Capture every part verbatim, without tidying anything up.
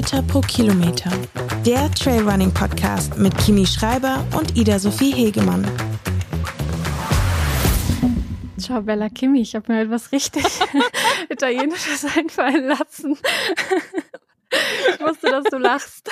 Meter pro Kilometer. Der Trailrunning-Podcast mit Kimi Schreiber und Ida-Sophie Hegemann. Ciao Bella Kimi, ich habe mir etwas richtig Italienisches einfallen lassen. Ich wusste, dass du lachst.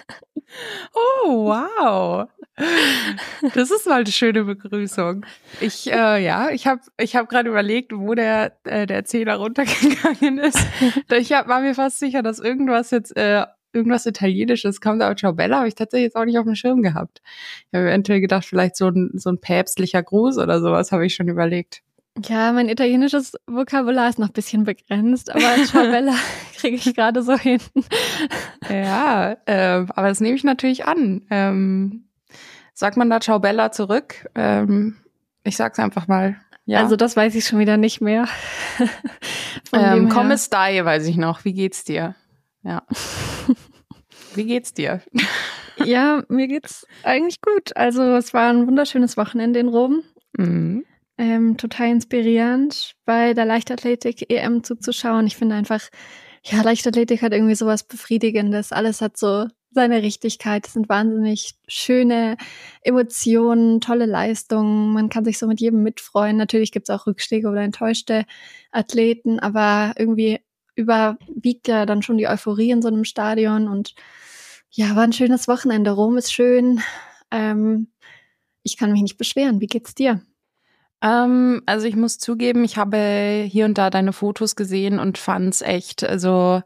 Oh, wow. Das ist mal eine schöne Begrüßung. Ich, äh, ja, ich habe ich hab gerade überlegt, wo der, äh, der Zehner runtergegangen ist. Ich hab, war mir fast sicher, dass irgendwas jetzt, äh, irgendwas Italienisches kommt, aber Ciao Bella habe ich tatsächlich jetzt auch nicht auf dem Schirm gehabt. Ich habe eventuell gedacht, vielleicht so ein, so ein päpstlicher Gruß oder sowas habe ich schon überlegt. Ja, mein italienisches Vokabular ist noch ein bisschen begrenzt, aber Ciao Bella kriege ich gerade so hin. Ja, äh, aber das nehme ich natürlich an. Ähm, sagt man da Ciao Bella zurück? Ähm, ich sag's einfach mal. Ja. Also das weiß ich schon wieder nicht mehr. ähm, Come stai, weiß ich noch. Wie geht's dir? Ja. Wie geht's dir? Ja, mir geht's eigentlich gut. Also es war ein wunderschönes Wochenende in Rom. Mhm. Ähm, total inspirierend, bei der Leichtathletik-E M zuzuschauen. Ich finde einfach, ja, Leichtathletik hat irgendwie sowas Befriedigendes. Alles hat so seine Richtigkeit. Es sind wahnsinnig schöne Emotionen, tolle Leistungen. Man kann sich so mit jedem mitfreuen. Natürlich gibt's auch Rückschläge oder enttäuschte Athleten, aber irgendwie überwiegt ja dann schon die Euphorie in so einem Stadion. Und ja, war ein schönes Wochenende. Rom ist schön. Ähm, ich kann mich nicht beschweren. Wie geht's dir? Ähm, also ich muss zugeben, ich habe hier und da deine Fotos gesehen und fand's echt, also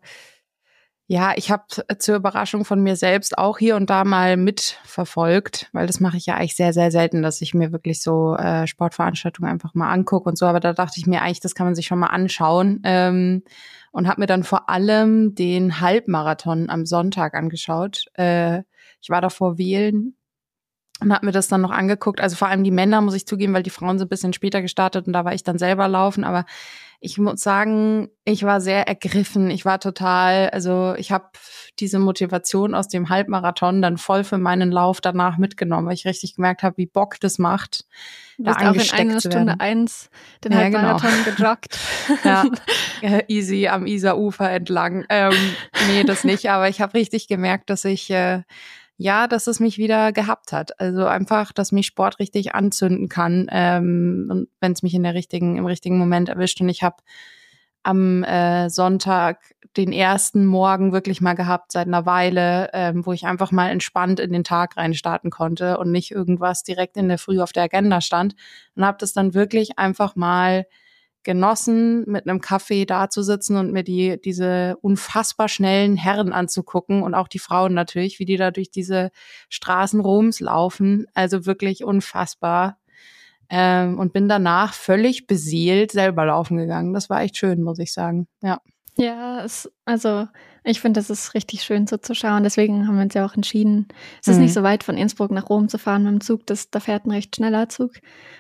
ja, ich habe zur Überraschung von mir selbst auch hier und da mal mitverfolgt, weil das mache ich ja eigentlich sehr, sehr selten, dass ich mir wirklich so äh, Sportveranstaltungen einfach mal angucke und so, aber da dachte ich mir eigentlich, das kann man sich schon mal anschauen ähm, und habe mir dann vor allem den Halbmarathon am Sonntag angeschaut. Äh, ich war davor wählen und habe mir das dann noch angeguckt. Also vor allem die Männer, muss ich zugeben, weil die Frauen sind ein bisschen später gestartet und da war ich dann selber laufen. Aber ich muss sagen, ich war sehr ergriffen. Ich war total, also ich habe diese Motivation aus dem Halbmarathon dann voll für meinen Lauf danach mitgenommen, weil ich richtig gemerkt habe, wie Bock das macht. Du bist auch in einer Stunde eins den ja, Halbmarathon genau. gejoggt. Ja, easy am Isarufer entlang. Ähm, nee, das nicht. Aber ich habe richtig gemerkt, dass ich äh, ja, dass es mich wieder gehabt hat. Also einfach, dass mich Sport richtig anzünden kann, ähm, und wenn es mich in der richtigen, im richtigen Moment erwischt. Und ich habe am äh, Sonntag den ersten Morgen wirklich mal gehabt seit einer Weile, ähm, wo ich einfach mal entspannt in den Tag reinstarten konnte und nicht irgendwas direkt in der Früh auf der Agenda stand. Und habe das dann wirklich einfach mal genossen, mit einem Kaffee da zu sitzen und mir die diese unfassbar schnellen Herren anzugucken und auch die Frauen natürlich, wie die da durch diese Straßen Roms laufen. Also wirklich unfassbar. Ähm, und bin danach völlig beseelt selber laufen gegangen. Das war echt schön, muss ich sagen. Ja. Ja, es, also ich finde, das ist richtig schön so zu schauen. Deswegen haben wir uns ja auch entschieden, es ist Mhm. nicht so weit von Innsbruck nach Rom zu fahren mit dem Zug. Das, da fährt ein recht schneller Zug.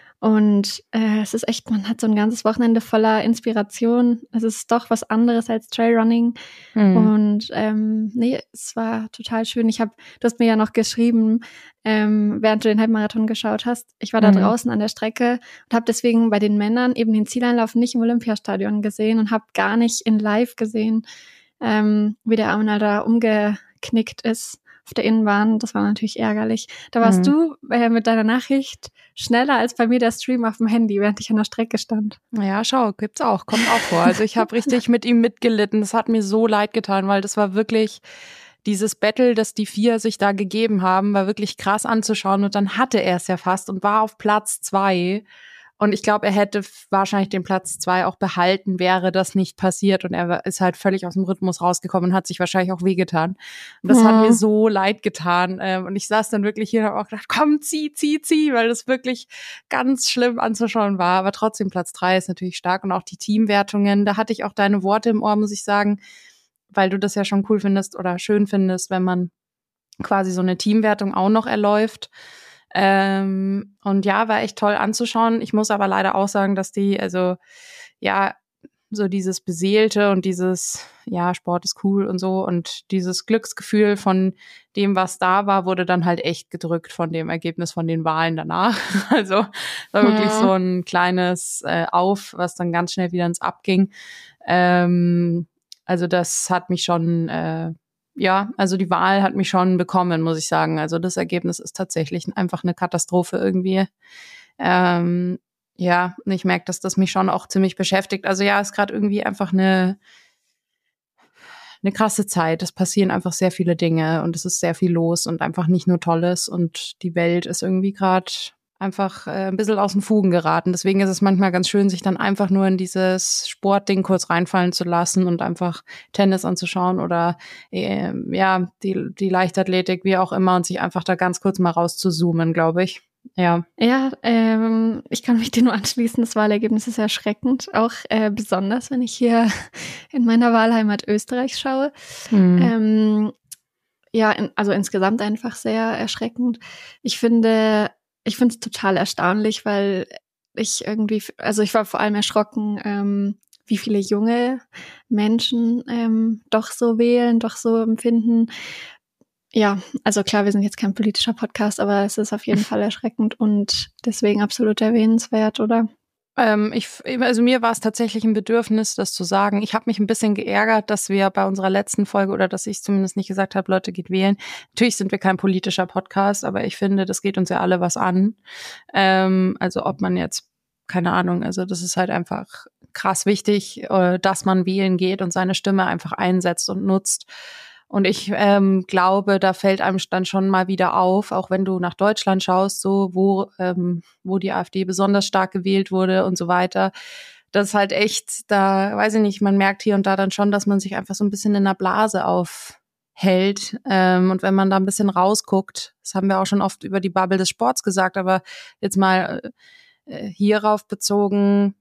Und äh, es ist echt, man hat so ein ganzes Wochenende voller Inspiration. Es ist doch was anderes als Trailrunning. Mhm. Und ähm, nee, es war total schön. Ich habe, du hast mir ja noch geschrieben, ähm, während du den Halbmarathon geschaut hast. Ich war da Mhm. draußen an der Strecke und habe deswegen bei den Männern eben den Zieleinlauf nicht im Olympiastadion gesehen und habe gar nicht in Live gesehen, ähm, wie der Armenal da umgeknickt ist auf der Innenbahn. Das war natürlich ärgerlich. Da warst Mhm. du äh, mit deiner Nachricht schneller als bei mir der Stream auf dem Handy, während ich an der Strecke stand. Ja, schau, gibt's auch, kommt auch vor. Also ich habe richtig mit ihm mitgelitten. Das hat mir so leid getan, weil das war wirklich dieses Battle, das die vier sich da gegeben haben, war wirklich krass anzuschauen. Und dann hatte er es ja fast und war auf Platz zwei. Und ich glaube, er hätte wahrscheinlich den Platz zwei auch behalten, wäre das nicht passiert. Und er ist halt völlig aus dem Rhythmus rausgekommen und hat sich wahrscheinlich auch wehgetan. Und das Ja. hat mir so leid getan. Und ich saß dann wirklich hier und habe auch gedacht, komm, zieh, zieh, zieh, weil das wirklich ganz schlimm anzuschauen war. Aber trotzdem, Platz drei ist natürlich stark. Und auch die Teamwertungen, da hatte ich auch deine Worte im Ohr, muss ich sagen, weil du das ja schon cool findest oder schön findest, wenn man quasi so eine Teamwertung auch noch erläuft. Ähm, und ja, war echt toll anzuschauen. Ich muss aber leider auch sagen, dass die, also ja, so dieses Beseelte und dieses, ja, Sport ist cool und so und dieses Glücksgefühl von dem, was da war, wurde dann halt echt gedrückt von dem Ergebnis von den Wahlen danach. Also war wirklich Ja. so ein kleines äh, Auf, was dann ganz schnell wieder ins Ab ging. Ähm, also das hat mich schon äh, ja, also die Wahl hat mich schon bekommen, muss ich sagen. Also das Ergebnis ist tatsächlich einfach eine Katastrophe irgendwie. Ähm, ja, und ich merke, dass das mich schon auch ziemlich beschäftigt. Also ja, ist gerade irgendwie einfach eine eine krasse Zeit. Es passieren einfach sehr viele Dinge und es ist sehr viel los und einfach nicht nur Tolles und die Welt ist irgendwie gerade einfach äh, ein bisschen aus den Fugen geraten. Deswegen ist es manchmal ganz schön, sich dann einfach nur in dieses Sportding kurz reinfallen zu lassen und einfach Tennis anzuschauen oder äh, ja, die, die Leichtathletik, wie auch immer, und sich einfach da ganz kurz mal rauszuzoomen, glaube ich. Ja. Ja, ähm, ich kann mich dir nur anschließen. Das Wahlergebnis ist erschreckend. Auch äh, besonders, wenn ich hier in meiner Wahlheimat Österreich schaue. Hm. Ähm, ja, in, also insgesamt einfach sehr erschreckend. Ich finde, ich finde es total erstaunlich, weil ich irgendwie, also ich war vor allem erschrocken, ähm, wie viele junge Menschen ähm, doch so wählen, doch so empfinden. Ja, also klar, wir sind jetzt kein politischer Podcast, aber es ist auf jeden Fall erschreckend und deswegen absolut erwähnenswert, oder? Ähm, ich, also mir war es tatsächlich ein Bedürfnis, das zu sagen. Ich habe mich ein bisschen geärgert, dass wir bei unserer letzten Folge oder dass ich zumindest nicht gesagt habe, Leute, geht wählen. Natürlich sind wir kein politischer Podcast, aber ich finde, das geht uns ja alle was an. Ähm, also ob man jetzt, keine Ahnung, also das ist halt einfach krass wichtig, äh, dass man wählen geht und seine Stimme einfach einsetzt und nutzt. Und ich ähm, glaube, da fällt einem dann schon mal wieder auf, auch wenn du nach Deutschland schaust, so wo ähm, wo die AfD besonders stark gewählt wurde und so weiter. Das ist halt echt, da weiß ich nicht, man merkt hier und da dann schon, dass man sich einfach so ein bisschen in einer Blase aufhält. Ähm, und wenn man da ein bisschen rausguckt, das haben wir auch schon oft über die Bubble des Sports gesagt, aber jetzt mal äh, hierauf bezogen,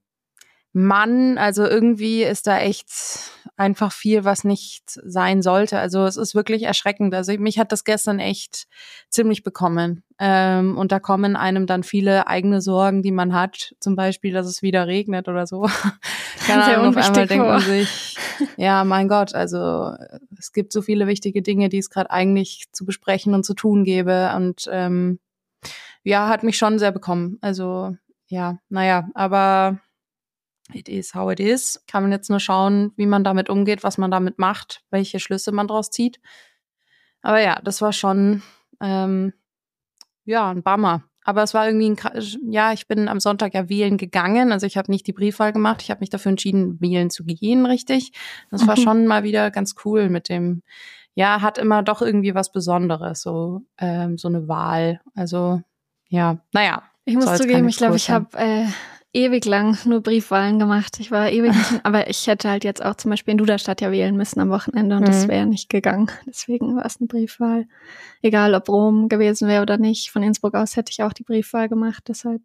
Mann, also irgendwie ist da echt einfach viel, was nicht sein sollte. Also es ist wirklich erschreckend. Also mich hat das gestern echt ziemlich bekommen. Ähm, und da kommen einem dann viele eigene Sorgen, die man hat. Zum Beispiel, dass es wieder regnet oder so. Keine Sehr Ahnung, auf einmal denkt man vor. sich, ja, mein Gott, also es gibt so viele wichtige Dinge, die es gerade eigentlich zu besprechen und zu tun gäbe. Und ähm, ja, hat mich schon sehr bekommen. Also ja, naja, aber it is how it is. Kann man jetzt nur schauen, wie man damit umgeht, was man damit macht, welche Schlüsse man draus zieht. Aber ja, das war schon, ähm, ja, ein Bummer. Aber es war irgendwie, ein, ja, ich bin am Sonntag ja wählen gegangen. Also ich habe nicht die Briefwahl gemacht. Ich habe mich dafür entschieden, wählen zu gehen, richtig. Das war Mhm. schon mal wieder ganz cool mit dem, ja, hat immer doch irgendwie was Besonderes, so, ähm, so eine Wahl. Also, ja, naja. Ich muss soll jetzt zugeben, kein ich glaube, Exkurs ich habe äh, ewig lang nur Briefwahlen gemacht. Ich war ewig nicht, aber ich hätte halt jetzt auch zum Beispiel in Duderstadt ja wählen müssen am Wochenende und das Mhm. wäre nicht gegangen. Deswegen war es eine Briefwahl. Egal, ob Rom gewesen wäre oder nicht. Von Innsbruck aus hätte ich auch die Briefwahl gemacht, deshalb.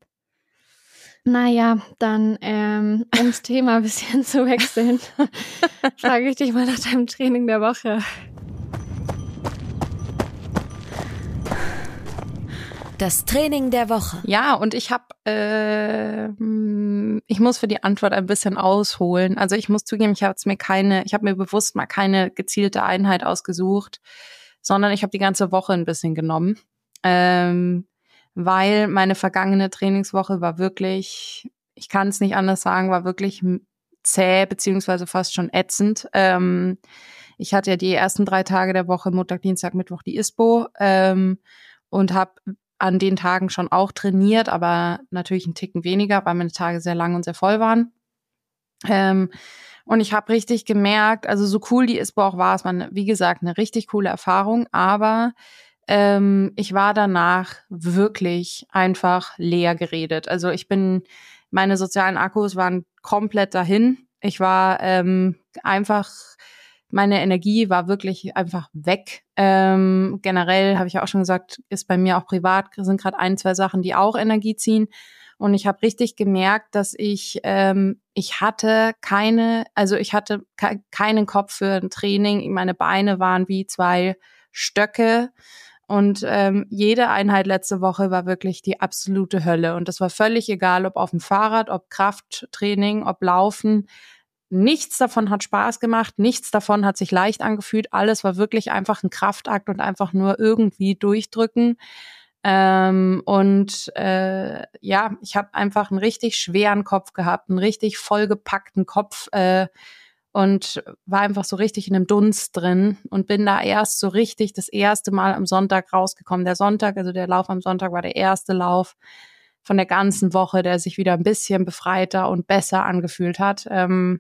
Naja, dann, ähm, um das Thema ein bisschen zu wechseln, frage ich dich mal nach deinem Training der Woche. Das Training der Woche. Ja, und ich habe, äh, ich muss für die Antwort ein bisschen ausholen. Also ich muss zugeben, ich habe mir keine, ich habe mir bewusst mal keine gezielte Einheit ausgesucht, sondern ich habe die ganze Woche ein bisschen genommen, ähm, weil meine vergangene Trainingswoche war wirklich, ich kann es nicht anders sagen, war wirklich zäh beziehungsweise fast schon ätzend. Ähm, ich hatte ja die ersten drei Tage der Woche, Montag, Dienstag, Mittwoch, die ISPO ähm, und habe an den Tagen schon auch trainiert, aber natürlich einen Ticken weniger, weil meine Tage sehr lang und sehr voll waren. Ähm, und ich habe richtig gemerkt, also so cool die ISPO auch war, es war, eine, wie gesagt, eine richtig coole Erfahrung, aber ähm, ich war danach wirklich einfach leer geredet. Also ich bin, meine sozialen Akkus waren komplett dahin. Ich war ähm, einfach, meine Energie war wirklich einfach weg. Ähm, generell, habe ich ja auch schon gesagt, ist bei mir auch privat, sind gerade ein, zwei Sachen, die auch Energie ziehen. Und ich habe richtig gemerkt, dass ich, ähm, ich hatte keine, also ich hatte ke- keinen Kopf für ein Training. Meine Beine waren wie zwei Stöcke. Und ähm, jede Einheit letzte Woche war wirklich die absolute Hölle. Und das war völlig egal, ob auf dem Fahrrad, ob Krafttraining, ob Laufen. Nichts davon hat Spaß gemacht, nichts davon hat sich leicht angefühlt. Alles war wirklich einfach ein Kraftakt und einfach nur irgendwie durchdrücken. Ähm, und äh, ja, ich habe einfach einen richtig schweren Kopf gehabt, einen richtig vollgepackten Kopf. Äh, und war einfach so richtig in einem Dunst drin und bin da erst so richtig das erste Mal am Sonntag rausgekommen. Der Sonntag, also der Lauf am Sonntag war der erste Lauf von der ganzen Woche, der sich wieder ein bisschen befreiter und besser angefühlt hat. Ähm,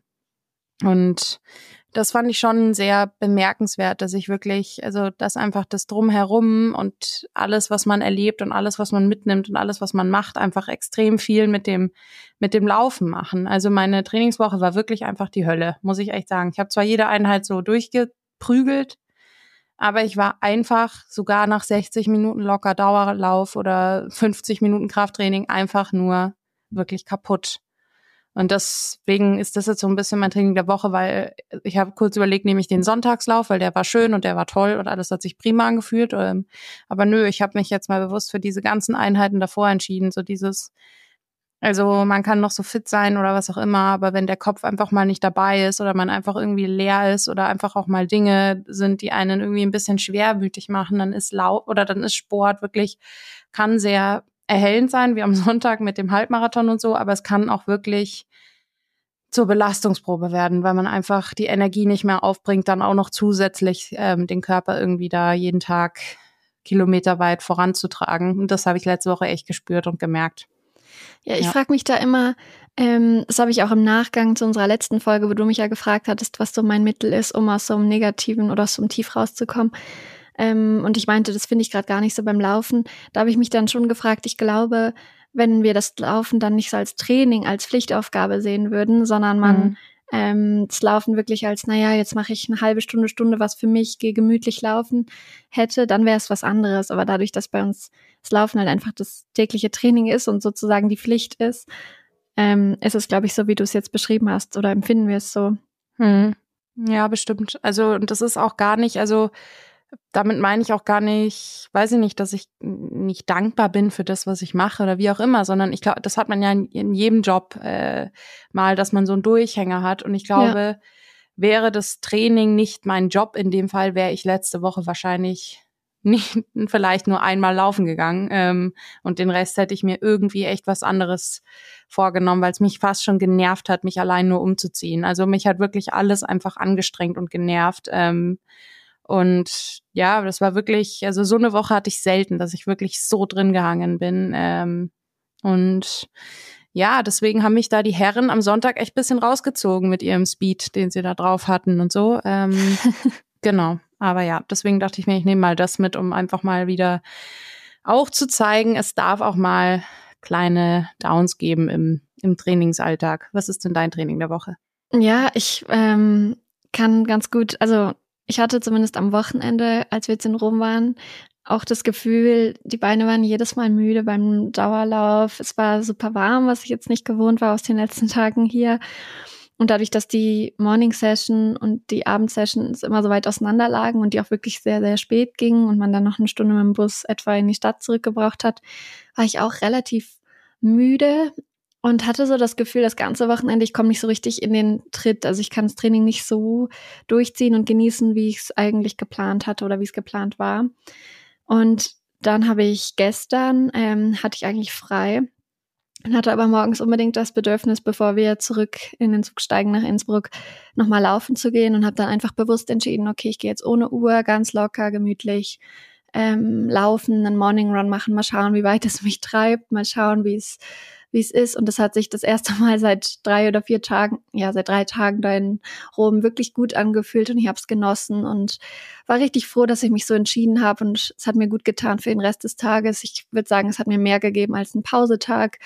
und das fand ich schon sehr bemerkenswert, dass ich wirklich, also dass einfach das Drumherum und alles, was man erlebt und alles, was man mitnimmt und alles, was man macht, einfach extrem viel mit dem mit dem Laufen machen. Also meine Trainingswoche war wirklich einfach die Hölle, muss ich echt sagen. Ich habe zwar jede Einheit so durchgeprügelt, aber ich war einfach sogar nach sechzig Minuten locker Dauerlauf oder fünfzig Minuten Krafttraining einfach nur wirklich kaputt. Und deswegen ist das jetzt so ein bisschen mein Training der Woche, weil ich habe kurz überlegt, nehme ich den Sonntagslauf, weil der war schön und der war toll und alles hat sich prima angefühlt. Aber nö, ich habe mich jetzt mal bewusst für diese ganzen Einheiten davor entschieden. So dieses, also man kann noch so fit sein oder was auch immer, aber wenn der Kopf einfach mal nicht dabei ist oder man einfach irgendwie leer ist oder einfach auch mal Dinge sind, die einen irgendwie ein bisschen schwermütig machen, dann ist Lauf oder dann ist Sport wirklich, kann sehr erhellend sein, wie am Sonntag mit dem Halbmarathon und so, aber es kann auch wirklich zur Belastungsprobe werden, weil man einfach die Energie nicht mehr aufbringt, dann auch noch zusätzlich ähm, den Körper irgendwie da jeden Tag kilometerweit voranzutragen. Und das habe ich letzte Woche echt gespürt und gemerkt. Ja, ich Ja. frage mich da immer, ähm, das habe ich auch im Nachgang zu unserer letzten Folge, wo du mich ja gefragt hattest, was so mein Mittel ist, um aus so einem Negativen oder aus so einem Tief rauszukommen. Ähm, und ich meinte, das finde ich gerade gar nicht so beim Laufen. Da habe ich mich dann schon gefragt, ich glaube, wenn wir das Laufen dann nicht so als Training, als Pflichtaufgabe sehen würden, sondern man Mhm. ähm, das Laufen wirklich als, naja, jetzt mache ich eine halbe Stunde, Stunde was für mich, gehe gemütlich laufen hätte, dann wäre es was anderes. Aber dadurch, dass bei uns das Laufen halt einfach das tägliche Training ist und sozusagen die Pflicht ist, ähm, ist es, glaube ich, so, wie du es jetzt beschrieben hast, oder empfinden wir es so. Hm. Ja, bestimmt. Also, und das ist auch gar nicht, also damit meine ich auch gar nicht, weiß ich nicht, dass ich nicht dankbar bin für das, was ich mache oder wie auch immer, sondern ich glaube, das hat man ja in, in jedem Job äh, mal, dass man so einen Durchhänger hat. Und ich glaube, ja. wäre das Training nicht mein Job in dem Fall, wäre ich letzte Woche wahrscheinlich nicht, vielleicht nur einmal laufen gegangen ähm, und den Rest hätte ich mir irgendwie echt was anderes vorgenommen, weil es mich fast schon genervt hat, mich allein nur umzuziehen. Also mich hat wirklich alles einfach angestrengt und genervt. Ähm, Und ja, das war wirklich, also so eine Woche hatte ich selten, dass ich wirklich so drin gehangen bin. Ähm, und ja, deswegen haben mich da die Herren am Sonntag echt ein bisschen rausgezogen mit ihrem Speed, den sie da drauf hatten und so. Ähm, genau, aber ja, deswegen dachte ich mir, ich nehme mal das mit, um einfach mal wieder auch zu zeigen, es darf auch mal kleine Downs geben im, im Trainingsalltag. Was ist denn dein Training der Woche? Ja, ich ähm, kann ganz gut, also ich hatte zumindest am Wochenende, als wir jetzt in Rom waren, auch das Gefühl, die Beine waren jedes Mal müde beim Dauerlauf. Es war super warm, was ich jetzt nicht gewohnt war aus den letzten Tagen hier. Und dadurch, dass die Morning Session und die Abend Sessions immer so weit auseinander lagen und die auch wirklich sehr, sehr spät gingen und man dann noch eine Stunde mit dem Bus etwa in die Stadt zurückgebraucht hat, war ich auch relativ müde. Und hatte so das Gefühl, das ganze Wochenende, ich komme nicht so richtig in den Tritt. Also ich kann das Training nicht so durchziehen und genießen, wie ich es eigentlich geplant hatte oder wie es geplant war. Und dann habe ich gestern, ähm, hatte ich eigentlich frei und hatte aber morgens unbedingt das Bedürfnis, bevor wir zurück in den Zug steigen nach Innsbruck, nochmal laufen zu gehen und habe dann einfach bewusst entschieden, okay, ich gehe jetzt ohne Uhr, ganz locker, gemütlich ähm, laufen, einen Morning Run machen, mal schauen, wie weit es mich treibt, mal schauen, wie es wie es ist. Und das hat sich das erste Mal seit drei oder vier Tagen, ja, seit drei Tagen da in Rom wirklich gut angefühlt und ich habe es genossen und war richtig froh, dass ich mich so entschieden habe und es hat mir gut getan für den Rest des Tages. Ich würde sagen, es hat mir mehr gegeben als ein Pausetag.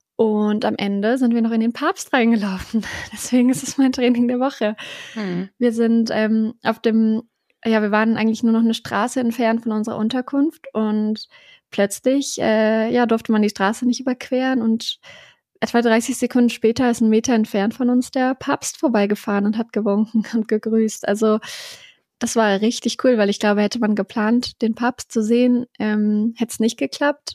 Und am Ende sind wir noch in den Papst reingelaufen. Deswegen ist es mein Training der Woche. Mhm. Wir sind ähm, auf dem, ja, wir waren eigentlich nur noch eine Straße entfernt von unserer Unterkunft und plötzlich äh, ja, durfte man die Straße nicht überqueren und etwa dreißig Sekunden später ist ein Meter entfernt von uns der Papst vorbeigefahren und hat gewunken und gegrüßt. Also das war richtig cool, weil ich glaube, hätte man geplant, den Papst zu sehen, ähm, hätte es nicht geklappt.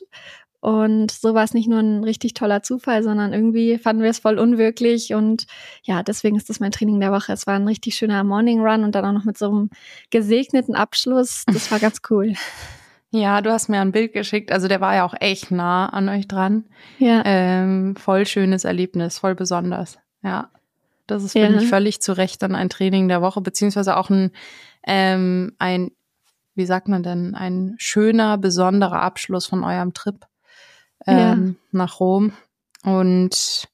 Und so war es nicht nur ein richtig toller Zufall, sondern irgendwie fanden wir es voll unwirklich. Und ja, deswegen ist das mein Training der Woche. Es war ein richtig schöner Morning Run und dann auch noch mit so einem gesegneten Abschluss. Das war ganz cool. Ja, du hast mir ein Bild geschickt, also der war ja auch echt nah an euch dran. Ja. Ähm, voll schönes Erlebnis, voll besonders. Ja, Das ist, Ja. finde ich, völlig zu Recht dann ein Training der Woche, beziehungsweise auch ein, ähm, ein, wie sagt man denn, ein schöner, besonderer Abschluss von eurem Trip ähm, nach Rom. Und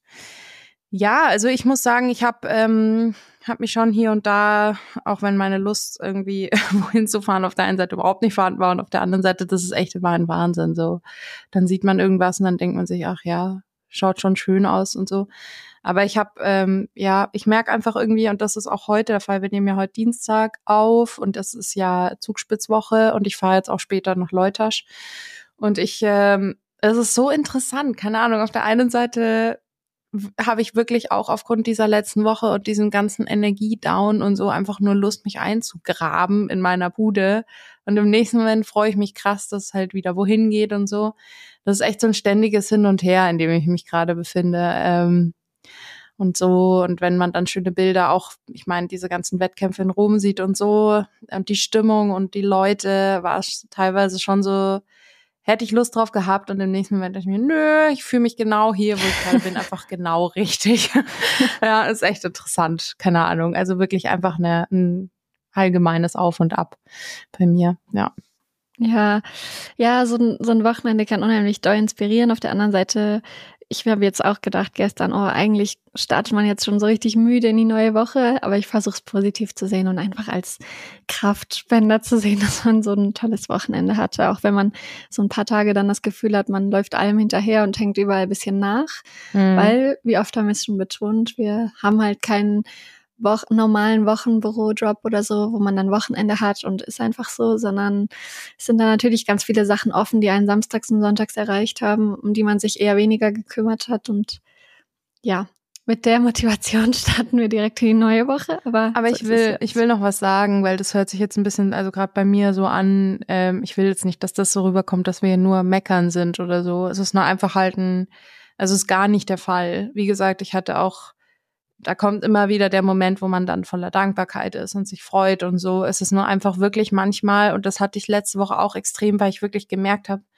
ja, also ich muss sagen, ich habe ähm, hab mich schon hier und da, auch wenn meine Lust irgendwie wohin zu fahren auf der einen Seite überhaupt nicht vorhanden war und auf der anderen Seite, das ist echt immer ein Wahnsinn. So, dann sieht man irgendwas und dann denkt man sich, ach ja, schaut schon schön aus und so. Aber ich habe, ähm, ja, ich merke einfach irgendwie, und das ist auch heute der Fall, wir nehmen ja heute Dienstag auf und das ist ja Zugspitzwoche und ich fahre jetzt auch später nach Leutasch. Und ich, ähm, es ist so interessant, keine Ahnung, auf der einen Seite habe ich wirklich auch aufgrund dieser letzten Woche und diesem ganzen Energiedown und so einfach nur Lust, mich einzugraben in meiner Bude. Und im nächsten Moment freue ich mich krass, dass es halt wieder wohin geht und so. Das ist echt so ein ständiges Hin und Her, in dem ich mich gerade befinde. Ähm, und so, und wenn man dann schöne Bilder auch, ich meine, diese ganzen Wettkämpfe in Rom sieht und so, und die Stimmung und die Leute, war es teilweise schon so, hätte ich Lust drauf gehabt, und im nächsten Moment dachte ich mir, nö, ich fühle mich genau hier, wo ich gerade bin, einfach genau richtig. Ja, ist echt interessant, keine Ahnung. Also wirklich einfach eine, ein allgemeines Auf und Ab bei mir, ja. Ja, ja, so ein, so ein Wochenende kann unheimlich doll inspirieren. Auf der anderen Seite, ich habe jetzt auch gedacht gestern, oh, eigentlich startet man jetzt schon so richtig müde in die neue Woche, aber ich versuche es positiv zu sehen und einfach als Kraftspender zu sehen, dass man so ein tolles Wochenende hatte, auch wenn man so ein paar Tage dann das Gefühl hat, man läuft allem hinterher und hängt überall ein bisschen nach, Mhm. weil, wie oft haben wir es schon betont, wir haben halt keinen Wo- normalen Wochenbüro-Job oder so, wo man dann Wochenende hat und ist einfach so, sondern es sind da natürlich ganz viele Sachen offen, die einen samstags und sonntags erreicht haben, um die man sich eher weniger gekümmert hat. Und ja, mit der Motivation starten wir direkt in die neue Woche. Aber, Aber so ich ist es will, jetzt. ich will noch was sagen, weil das hört sich jetzt ein bisschen, also gerade bei mir so an, ähm, ich will jetzt nicht, dass das so rüberkommt, dass wir hier nur meckern sind oder so. Es ist nur einfach halt ein, also es ist gar nicht der Fall. Wie gesagt, ich hatte auch, da kommt immer wieder der Moment, wo man dann voller Dankbarkeit ist und sich freut und so. Es ist nur einfach wirklich manchmal, und das hatte ich letzte Woche auch extrem, weil ich wirklich gemerkt habe,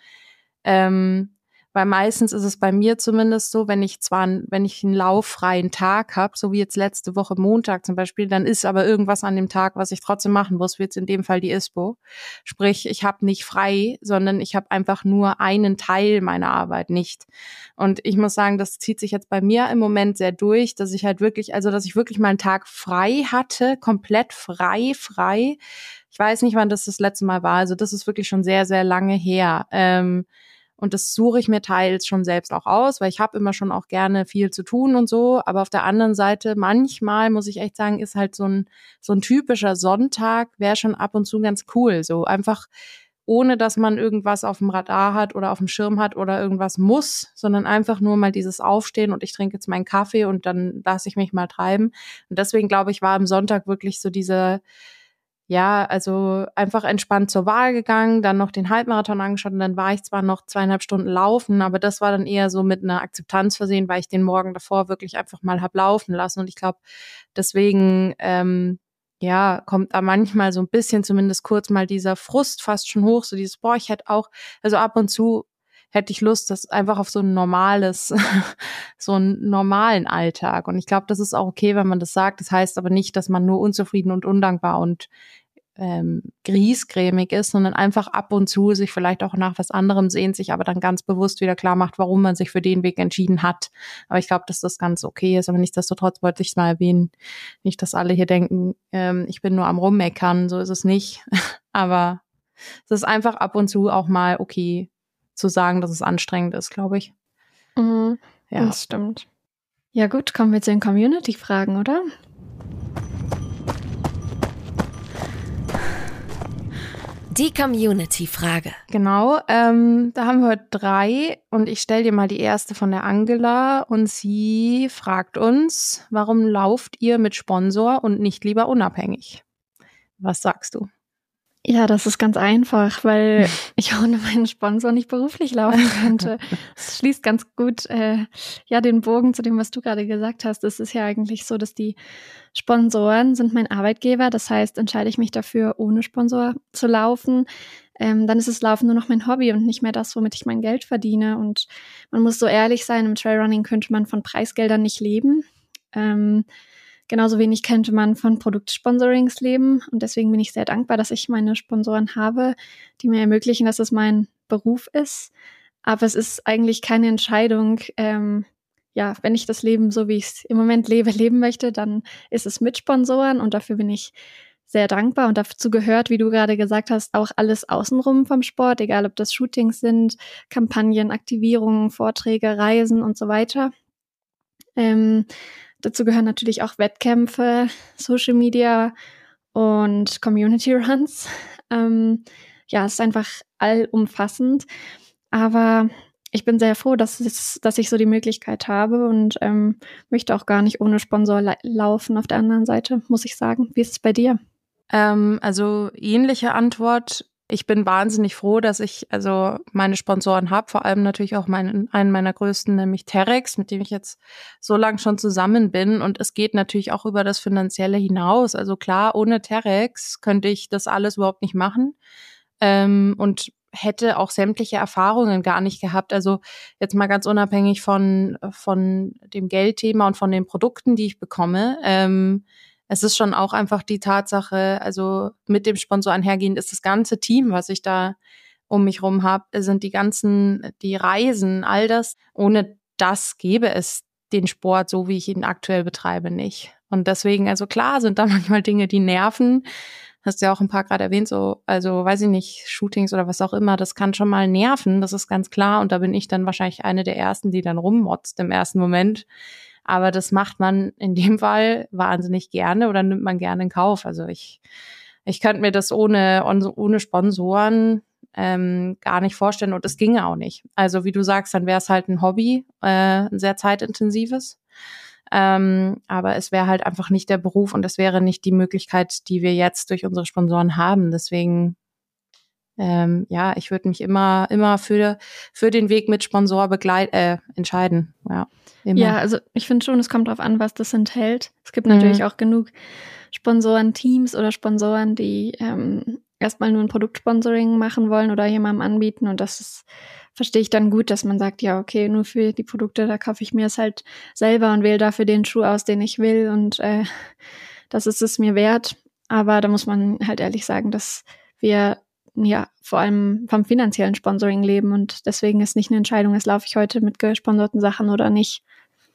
ähm, weil meistens ist es bei mir zumindest so, wenn ich zwar, wenn ich einen lauffreien Tag habe, so wie jetzt letzte Woche Montag zum Beispiel, dann ist aber irgendwas an dem Tag, was ich trotzdem machen muss, wie jetzt in dem Fall die I S P O. Sprich, ich habe nicht frei, sondern ich habe einfach nur einen Teil meiner Arbeit nicht. Und ich muss sagen, das zieht sich jetzt bei mir im Moment sehr durch, dass ich halt wirklich, also dass ich wirklich mal einen Tag frei hatte, komplett frei, frei. Ich weiß nicht, wann das das letzte Mal war. Also das ist wirklich schon sehr, sehr lange her. Ähm, Und das suche ich mir teils schon selbst auch aus, weil ich habe immer schon auch gerne viel zu tun und so. Aber auf der anderen Seite, manchmal, muss ich echt sagen, ist halt so ein so ein typischer Sonntag, wäre schon ab und zu ganz cool. So einfach, ohne dass man irgendwas auf dem Radar hat oder auf dem Schirm hat oder irgendwas muss, sondern einfach nur mal dieses Aufstehen und ich trinke jetzt meinen Kaffee und dann lasse ich mich mal treiben. Und deswegen, glaube ich, war am Sonntag wirklich so diese, ja, also einfach entspannt zur Wahl gegangen, dann noch den Halbmarathon angeschaut und dann war ich zwar noch zweieinhalb Stunden laufen, aber das war dann eher so mit einer Akzeptanz versehen, weil ich den Morgen davor wirklich einfach mal hab laufen lassen. Und ich glaube, deswegen, ähm, ja, kommt da manchmal so ein bisschen zumindest kurz mal dieser Frust fast schon hoch, so dieses, boah, ich hätte auch, also ab und zu hätte ich Lust, das einfach auf so ein normales, so einen normalen Alltag. Und ich glaube, das ist auch okay, wenn man das sagt. Das heißt aber nicht, dass man nur unzufrieden und undankbar und ähm, griesgrämig ist, sondern einfach ab und zu sich vielleicht auch nach was anderem sehnt, sich aber dann ganz bewusst wieder klar macht, warum man sich für den Weg entschieden hat. Aber ich glaube, dass das ganz okay ist. Aber nichtsdestotrotz wollte ich es mal erwähnen. Nicht, dass alle hier denken, ähm, ich bin nur am Rummeckern. So ist es nicht. Aber es ist einfach ab und zu auch mal okay zu sagen, dass es anstrengend ist, glaube ich. Mhm, Ja. Das stimmt. Ja gut, kommen wir zu den Community-Fragen, oder? Die Community-Frage. Genau, ähm, da haben wir heute drei und ich stelle dir mal die erste von der Angela und sie fragt uns, warum lauft ihr mit Sponsor und nicht lieber unabhängig? Was sagst du? Ja, das ist ganz einfach, weil ich ohne meinen Sponsor nicht beruflich laufen könnte. Das schließt ganz gut äh, ja den Bogen zu dem, was du gerade gesagt hast. Es ist ja eigentlich so, dass die Sponsoren sind mein Arbeitgeber. Das heißt, entscheide ich mich dafür, ohne Sponsor zu laufen, ähm, dann ist das Laufen nur noch mein Hobby und nicht mehr das, womit ich mein Geld verdiene. Und man muss so ehrlich sein, im Trailrunning könnte man von Preisgeldern nicht leben. Ähm, genauso wenig könnte man von Produktsponsorings leben. Und deswegen bin ich sehr dankbar, dass ich meine Sponsoren habe, die mir ermöglichen, dass es mein Beruf ist. Aber es ist eigentlich keine Entscheidung, ähm, ja, wenn ich das Leben, so wie ich es im Moment lebe, leben möchte, dann ist es mit Sponsoren und dafür bin ich sehr dankbar. Und dazu gehört, wie du gerade gesagt hast, auch alles außenrum vom Sport, egal ob das Shootings sind, Kampagnen, Aktivierungen, Vorträge, Reisen und so weiter. Ähm, dazu gehören natürlich auch Wettkämpfe, Social Media und Community Runs. Ähm, ja, es ist einfach allumfassend. Aber ich bin sehr froh, dass, es, dass ich so die Möglichkeit habe und ähm, möchte auch gar nicht ohne Sponsor la- laufen auf der anderen Seite, muss ich sagen. Wie ist es bei dir? Ähm, also ähnliche Antwort. Ich bin wahnsinnig froh, dass ich also meine Sponsoren habe, vor allem natürlich auch meinen, einen meiner größten, nämlich Terex, mit dem ich jetzt so lange schon zusammen bin. Und es geht natürlich auch über das Finanzielle hinaus. Also klar, ohne Terex könnte ich das alles überhaupt nicht machen ähm, und hätte auch sämtliche Erfahrungen gar nicht gehabt. Also jetzt mal ganz unabhängig von von dem Geldthema und von den Produkten, die ich bekomme. Ähm, Es ist schon auch einfach die Tatsache, also mit dem Sponsor einhergehend ist das ganze Team, was ich da um mich rum habe, sind die ganzen, die Reisen, all das. Ohne das gäbe es den Sport, so wie ich ihn aktuell betreibe, nicht. Und deswegen, also klar, sind da manchmal Dinge, die nerven. Hast du ja auch ein paar gerade erwähnt, so, also weiß ich nicht, Shootings oder was auch immer, das kann schon mal nerven, das ist ganz klar. Und da bin ich dann wahrscheinlich eine der Ersten, die dann rummotzt im ersten Moment. Aber das macht man in dem Fall wahnsinnig gerne oder nimmt man gerne in Kauf. Also ich, ich könnte mir das ohne, ohne Sponsoren ähm, gar nicht vorstellen und es ginge auch nicht. Also wie du sagst, dann wäre es halt ein Hobby, äh, ein sehr zeitintensives. Ähm, aber es wäre halt einfach nicht der Beruf und es wäre nicht die Möglichkeit, die wir jetzt durch unsere Sponsoren haben. Deswegen Ähm, ja, ich würde mich immer, immer für, für den Weg mit Sponsor begleit, äh, entscheiden. Ja, immer. Ja, also ich finde schon, es kommt darauf an, was das enthält. Es gibt natürlich Mhm. auch genug Sponsoren-Teams oder Sponsoren, die ähm, erstmal nur ein Produktsponsoring machen wollen oder jemandem anbieten. Und das ist, verstehe ich dann gut, dass man sagt, ja, okay, nur für die Produkte, da kaufe ich mir es halt selber und wähle dafür den Schuh aus, den ich will. Und äh, das ist es mir wert. Aber da muss man halt ehrlich sagen, dass wir ja vor allem vom finanziellen Sponsoring leben und deswegen ist nicht eine Entscheidung, ist, laufe ich heute mit gesponserten Sachen oder nicht.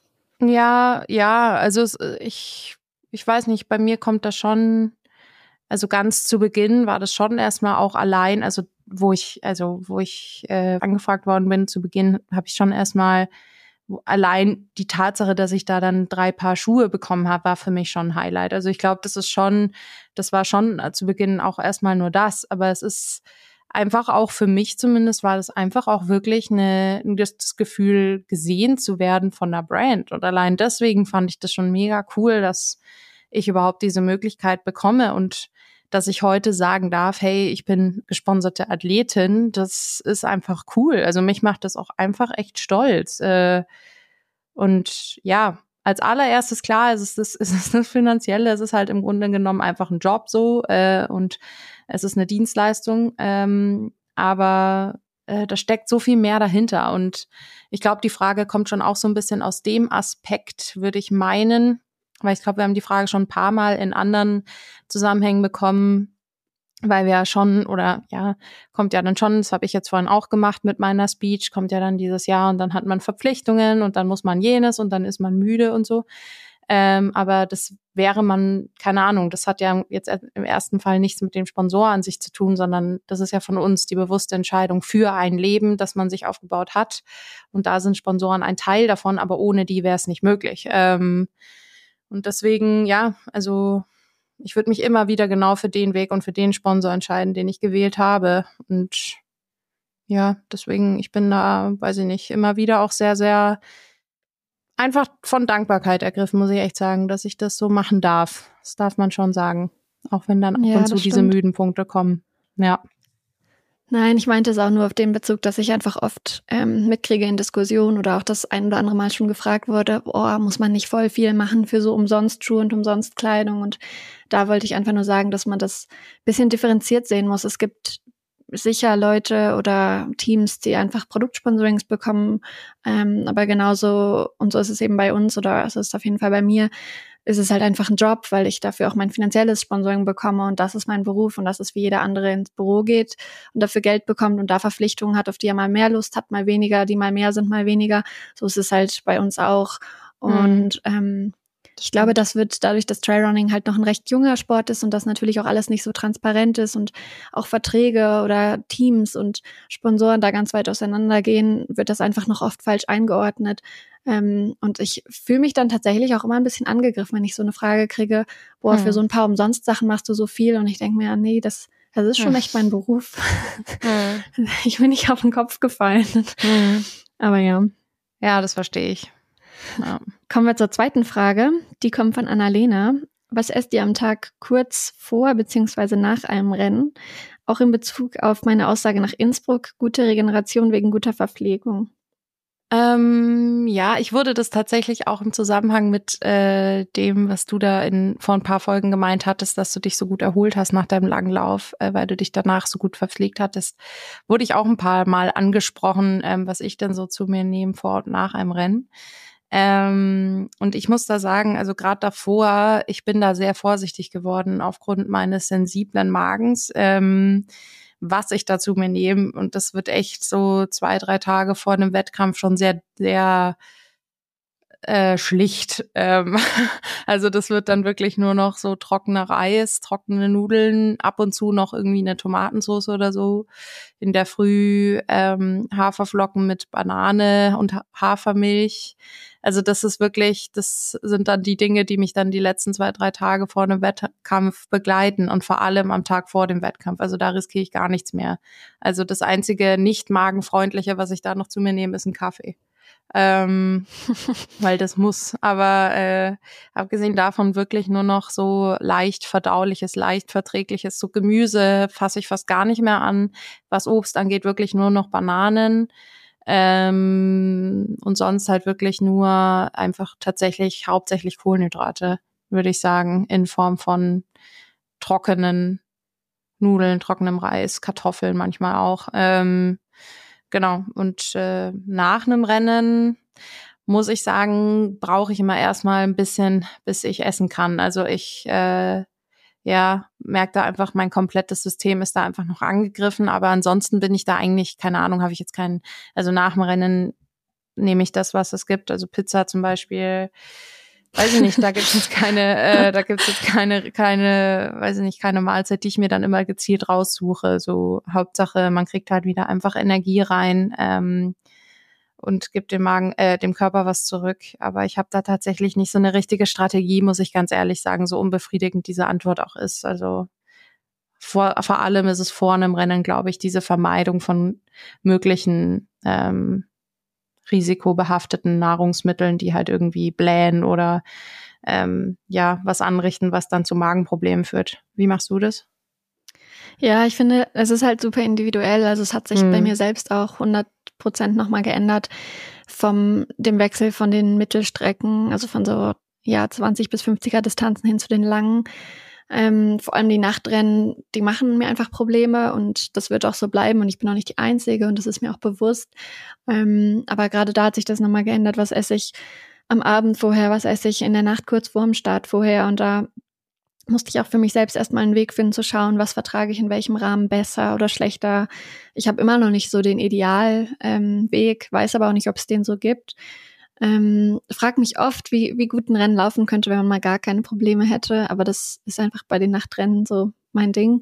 Ja, ja, also es, ich, ich weiß nicht, bei mir kommt das schon, also ganz zu Beginn war das schon erstmal auch allein, also wo ich, also wo ich äh, angefragt worden bin, zu Beginn habe ich schon erstmal allein die Tatsache, dass ich da dann drei Paar Schuhe bekommen habe, war für mich schon ein Highlight. Also ich glaube, das ist schon, das war schon zu Beginn auch erstmal nur das, aber es ist einfach auch für mich zumindest war das einfach auch wirklich eine, das Gefühl, gesehen zu werden von der Brand. Und allein deswegen fand ich das schon mega cool, dass ich überhaupt diese Möglichkeit bekomme und dass ich heute sagen darf, hey, ich bin gesponserte Athletin, das ist einfach cool. Also mich macht das auch einfach echt stolz. Und ja, als allererstes klar, es ist das, es ist das Finanzielle, es ist halt im Grunde genommen einfach ein Job so und es ist eine Dienstleistung, aber da steckt so viel mehr dahinter. Und ich glaube, die Frage kommt schon auch so ein bisschen aus dem Aspekt, würde ich meinen, weil ich glaube, wir haben die Frage schon ein paar Mal in anderen Zusammenhängen bekommen, weil wir ja schon, oder ja, kommt ja dann schon, das habe ich jetzt vorhin auch gemacht mit meiner Speech, kommt ja dann dieses Jahr und dann hat man Verpflichtungen und dann muss man jenes und dann ist man müde und so. Ähm, aber das wäre man, keine Ahnung, das hat ja jetzt im ersten Fall nichts mit dem Sponsor an sich zu tun, sondern das ist ja von uns die bewusste Entscheidung für ein Leben, das man sich aufgebaut hat. Und da sind Sponsoren ein Teil davon, aber ohne die wäre es nicht möglich. Ähm, Und deswegen, ja, also ich würde mich immer wieder genau für den Weg und für den Sponsor entscheiden, den ich gewählt habe. Und ja, deswegen, ich bin da, weiß ich nicht, immer wieder auch sehr, sehr einfach von Dankbarkeit ergriffen, muss ich echt sagen, dass ich das so machen darf. Das darf man schon sagen. Auch wenn dann ab Ja, und zu das diese stimmt. müden Punkte kommen. Ja. Nein, ich meinte es auch nur auf den Bezug, dass ich einfach oft ähm, mitkriege in Diskussionen oder auch das ein oder andere Mal schon gefragt wurde, oh, muss man nicht voll viel machen für so umsonst Schuhe und umsonst Kleidung? Und da wollte ich einfach nur sagen, dass man das ein bisschen differenziert sehen muss. Es gibt sicher Leute oder Teams, die einfach Produktsponsorings bekommen, ähm, aber genauso, und so ist es eben bei uns oder es ist auf jeden Fall bei mir, ist es halt einfach ein Job, weil ich dafür auch mein finanzielles Sponsoring bekomme und das ist mein Beruf und das ist, wie jeder andere ins Büro geht und dafür Geld bekommt und da Verpflichtungen hat, auf die er mal mehr Lust hat, mal weniger, die mal mehr sind, mal weniger. So ist es halt bei uns auch. Und mhm. ähm, ich glaube, das wird dadurch, dass Trailrunning halt noch ein recht junger Sport ist und das natürlich auch alles nicht so transparent ist und auch Verträge oder Teams und Sponsoren da ganz weit auseinandergehen, wird das einfach noch oft falsch eingeordnet. Ähm, und ich fühle mich dann tatsächlich auch immer ein bisschen angegriffen, wenn ich so eine Frage kriege, boah, hm. für so ein paar Umsonst-Sachen machst du so viel. Und ich denke mir, nee, das, das ist schon hm. echt mein Beruf. Hm. Ich bin nicht auf den Kopf gefallen. Hm. Aber ja. Ja, das verstehe ich. Ja. Kommen wir zur zweiten Frage. Die kommt von Annalena. Was esst ihr am Tag kurz vor bzw. nach einem Rennen? Auch in Bezug auf meine Aussage nach Innsbruck, gute Regeneration wegen guter Verpflegung. Ähm, ja, ich wurde das tatsächlich auch im Zusammenhang mit äh, dem, was du da in vor ein paar Folgen gemeint hattest, dass du dich so gut erholt hast nach deinem langen Lauf, äh, weil du dich danach so gut verpflegt hattest, wurde ich auch ein paar Mal angesprochen, ähm, was ich denn so zu mir nehme vor und nach einem Rennen. Ähm, und ich muss da sagen, also gerade davor, ich bin da sehr vorsichtig geworden aufgrund meines sensiblen Magens, ähm, was ich dazu mir nehme. Und das wird echt so zwei, drei Tage vor einem Wettkampf schon sehr, sehr äh, schlicht. Ähm, also das wird dann wirklich nur noch so trockener Reis, trockene Nudeln, ab und zu noch irgendwie eine Tomatensauce oder so. In der Früh ähm, Haferflocken mit Banane und ha- Hafermilch. Also das ist wirklich, das sind dann die Dinge, die mich dann die letzten zwei, drei Tage vor einem Wettkampf begleiten und vor allem am Tag vor dem Wettkampf. Also da riskiere ich gar nichts mehr. Also das einzige nicht magenfreundliche, was ich da noch zu mir nehme, ist ein Kaffee. Ähm, weil das muss. Aber äh, abgesehen davon wirklich nur noch so leicht verdauliches, leicht verträgliches, so Gemüse fasse ich fast gar nicht mehr an. Was Obst angeht, wirklich nur noch Bananen. Ähm, und sonst halt wirklich nur einfach tatsächlich hauptsächlich Kohlenhydrate, würde ich sagen, in Form von trockenen Nudeln, trockenem Reis, Kartoffeln manchmal auch. Ähm, genau. Und äh, nach einem Rennen muss ich sagen, brauche ich immer erstmal ein bisschen, bis ich essen kann. Also ich äh, ja, merke da einfach, mein komplettes System ist da einfach noch angegriffen, aber ansonsten bin ich da eigentlich, keine Ahnung, habe ich jetzt keinen, also nach dem Rennen nehme ich das, was es gibt, also Pizza zum Beispiel, weiß ich nicht, da gibt es jetzt keine, äh, da gibt es jetzt keine, keine, weiß ich nicht, keine Mahlzeit, die ich mir dann immer gezielt raussuche, so Hauptsache, man kriegt halt wieder einfach Energie rein, ähm, und gibt dem Magen, äh, dem Körper was zurück. Aber ich habe da tatsächlich nicht so eine richtige Strategie, muss ich ganz ehrlich sagen, so unbefriedigend diese Antwort auch ist. Also vor, vor allem ist es vor einem Rennen, glaube ich, diese Vermeidung von möglichen ähm, risikobehafteten Nahrungsmitteln, die halt irgendwie blähen oder ähm, ja was anrichten, was dann zu Magenproblemen führt. Wie machst du das? Ja, ich finde, es ist halt super individuell. Also es hat sich hm. bei mir selbst auch hundert Prozent nochmal geändert vom dem Wechsel von den Mittelstrecken, also von so ja zwanzig bis fünfziger Distanzen hin zu den langen. Ähm, vor allem die Nachtrennen, die machen mir einfach Probleme und das wird auch so bleiben und ich bin auch nicht die Einzige und das ist mir auch bewusst. Ähm, aber gerade da hat sich das nochmal geändert. Was esse ich am Abend vorher, was esse ich in der Nacht kurz vor dem Start vorher und da musste ich auch für mich selbst erstmal einen Weg finden, zu schauen, was vertrage ich in welchem Rahmen besser oder schlechter. Ich habe immer noch nicht so den Idealweg, ähm, weiß aber auch nicht, ob es den so gibt. Ähm, frag mich oft, wie, wie gut ein Rennen laufen könnte, wenn man mal gar keine Probleme hätte. Aber das ist einfach bei den Nachtrennen so mein Ding.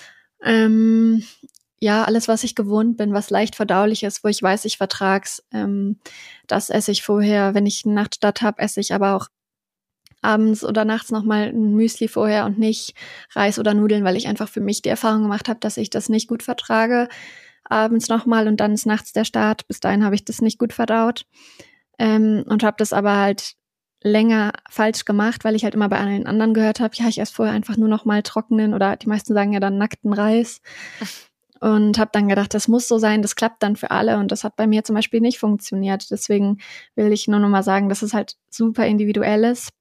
Ähm, ja, alles, was ich gewohnt bin, was leicht verdaulich ist, wo ich weiß, ich vertrag's, ähm, das esse ich vorher. Wenn ich eine Nachtstart habe, esse ich aber auch abends oder nachts nochmal ein Müsli vorher und nicht Reis oder Nudeln, weil ich einfach für mich die Erfahrung gemacht habe, dass ich das nicht gut vertrage. Abends nochmal und dann ist nachts der Start. Bis dahin habe ich das nicht gut verdaut. Ähm, und habe das aber halt länger falsch gemacht, weil ich halt immer bei allen anderen gehört habe, ja, ich esse vorher einfach nur nochmal trockenen oder die meisten sagen ja dann nackten Reis. Und habe dann gedacht, das muss so sein, das klappt dann für alle. Und das hat bei mir zum Beispiel nicht funktioniert. Deswegen will ich nur noch mal sagen, dass es halt super individuell ist.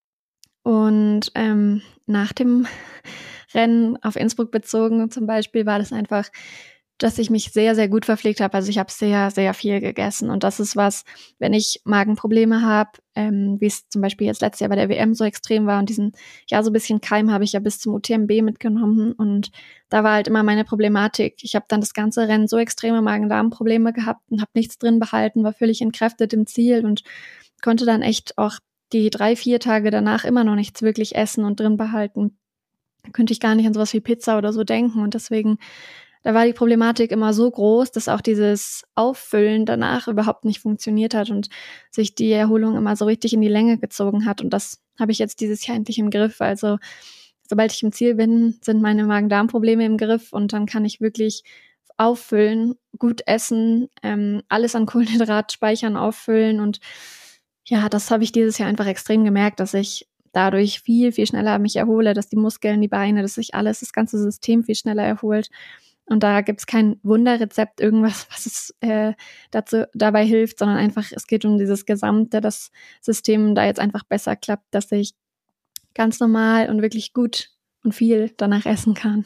Und ähm, nach dem Rennen auf Innsbruck bezogen zum Beispiel war das einfach dass ich mich sehr, sehr gut verpflegt habe. Also ich habe sehr, sehr viel gegessen. Und das ist was, wenn ich Magenprobleme habe, ähm, wie es zum Beispiel jetzt letztes Jahr bei der W M so extrem war und diesen, ja, so ein bisschen Keim habe ich ja bis zum U T M B mitgenommen. Und da war halt immer meine Problematik. Ich habe dann das ganze Rennen so extreme Magen-Darm-Probleme gehabt und habe nichts drin behalten, war völlig entkräftet im Ziel und konnte dann echt auch die drei, vier Tage danach immer noch nichts wirklich essen und drin behalten. Da könnte ich gar nicht an sowas wie Pizza oder so denken. Und deswegen, da war die Problematik immer so groß, dass auch dieses Auffüllen danach überhaupt nicht funktioniert hat und sich die Erholung immer so richtig in die Länge gezogen hat. Und das habe ich jetzt dieses Jahr endlich im Griff. Also sobald ich im Ziel bin, sind meine Magen-Darm-Probleme im Griff und dann kann ich wirklich auffüllen, gut essen, ähm, alles an Kohlenhydratspeichern auffüllen. Und ja, das habe ich dieses Jahr einfach extrem gemerkt, dass ich dadurch viel, viel schneller mich erhole, dass die Muskeln, die Beine, dass sich alles, das ganze System viel schneller erholt. Und da gibt es kein Wunderrezept, irgendwas, was es äh, dazu dabei hilft, sondern einfach, es geht um dieses Gesamte, das System da jetzt einfach besser klappt, dass ich ganz normal und wirklich gut und viel danach essen kann.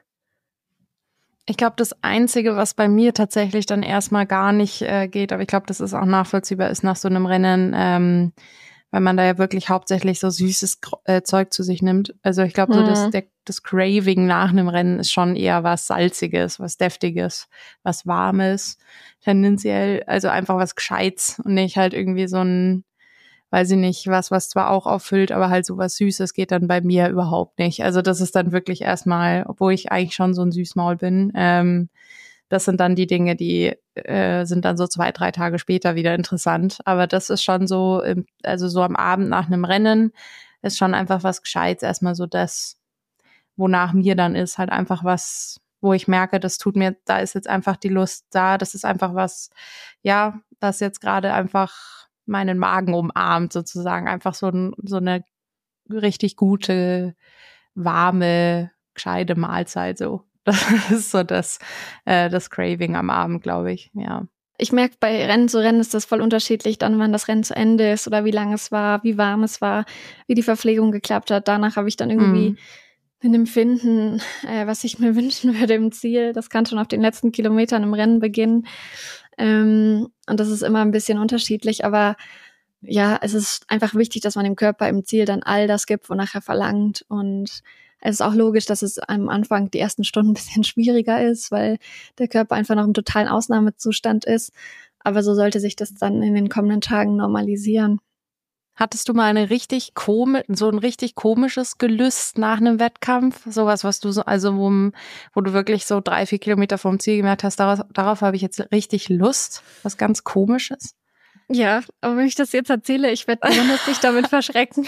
Ich glaube, das Einzige, was bei mir tatsächlich dann erstmal gar nicht äh, geht, aber ich glaube, das ist auch nachvollziehbar, ist nach so einem Rennen, ähm, weil man da ja wirklich hauptsächlich so süßes äh, Zeug zu sich nimmt. Also ich glaube, so Mhm. das, der, das Craving nach einem Rennen ist schon eher was Salziges, was Deftiges, was Warmes, tendenziell, also einfach was Gescheites und nicht halt irgendwie so ein, weiß ich nicht, was, was zwar auch auffüllt, aber halt so was Süßes geht dann bei mir überhaupt nicht. Also das ist dann wirklich erstmal, obwohl ich eigentlich schon so ein Süßmaul bin, ähm, das sind dann die Dinge, die äh, sind dann so zwei, drei Tage später wieder interessant. Aber das ist schon so, im, also so am Abend nach einem Rennen ist schon einfach was Gescheites. Erstmal so das, wonach mir dann ist, halt einfach was, wo ich merke, das tut mir, da ist jetzt einfach die Lust da. Das ist einfach was, ja, das jetzt gerade einfach meinen Magen umarmt sozusagen. Einfach so, ein, so eine richtig gute, warme, gescheite Mahlzeit so. Das ist so das, äh, das Craving am Abend, glaube ich, ja. Ich merke, bei Rennen zu Rennen ist das voll unterschiedlich, dann wann das Rennen zu Ende ist oder wie lang es war, wie warm es war, wie die Verpflegung geklappt hat. Danach habe ich dann irgendwie Mm. ein Empfinden, äh, was ich mir wünschen würde im Ziel. Das kann schon auf den letzten Kilometern im Rennen beginnen. Ähm, und das ist immer ein bisschen unterschiedlich, aber ja, es ist einfach wichtig, dass man dem Körper im Ziel dann all das gibt, wonach er verlangt. Und es ist auch logisch, dass es am Anfang die ersten Stunden ein bisschen schwieriger ist, weil der Körper einfach noch im totalen Ausnahmezustand ist. Aber so sollte sich das dann in den kommenden Tagen normalisieren. Hattest du mal eine richtig komisch, so ein richtig komisches Gelüst nach einem Wettkampf? Sowas, was du so, also wo, wo du wirklich so drei, vier Kilometer vom Ziel gemerkt hast, darauf, darauf habe ich jetzt richtig Lust? Was ganz Komisches? Ja, aber wenn ich das jetzt erzähle, ich werde besonders dich damit verschrecken.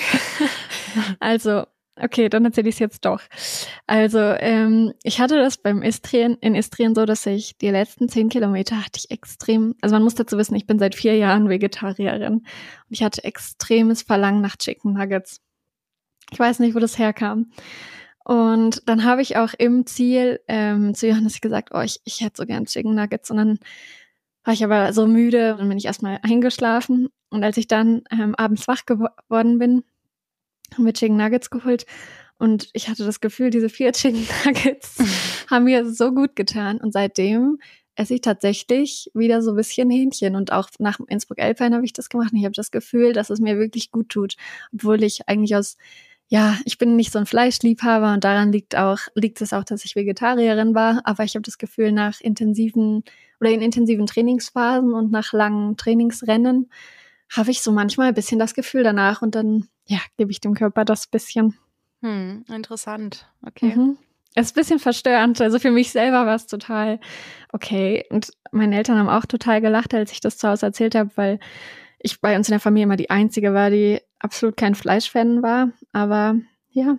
Also, okay, dann erzähle ich es jetzt doch. Also, ähm, ich hatte das beim Istrien, in Istrien so, dass ich die letzten zehn Kilometer hatte ich extrem, also man muss dazu wissen, ich bin seit vier Jahren Vegetarierin und ich hatte extremes Verlangen nach Chicken Nuggets. Ich weiß nicht, wo das herkam. Und dann habe ich auch im Ziel ähm, zu Johannes gesagt, oh, ich, ich hätte so gern Chicken Nuggets. Und dann war ich aber so müde und dann bin ich erstmal eingeschlafen. Und als ich dann ähm, abends wach geworden bin, haben wir Chicken Nuggets geholt. Und ich hatte das Gefühl, diese vier Chicken Nuggets haben mir so gut getan. Und seitdem esse ich tatsächlich wieder so ein bisschen Hähnchen. Und auch nach dem Innsbruck-Alpine habe ich das gemacht. Und ich habe das Gefühl, dass es mir wirklich gut tut. Obwohl ich eigentlich aus, ja, ich bin nicht so ein Fleischliebhaber. Und daran liegt auch, liegt es auch, dass ich Vegetarierin war. Aber ich habe das Gefühl, nach intensiven oder in intensiven Trainingsphasen und nach langen Trainingsrennen habe ich so manchmal ein bisschen das Gefühl danach. Und dann, ja, gebe ich dem Körper das bisschen. Hm, interessant. Okay. Mhm. Es ist ein bisschen verstörend. Also für mich selber war es total okay. Und meine Eltern haben auch total gelacht, als ich das zu Hause erzählt habe, weil ich bei uns in der Familie immer die Einzige war, die absolut kein Fleischfan war. Aber ja,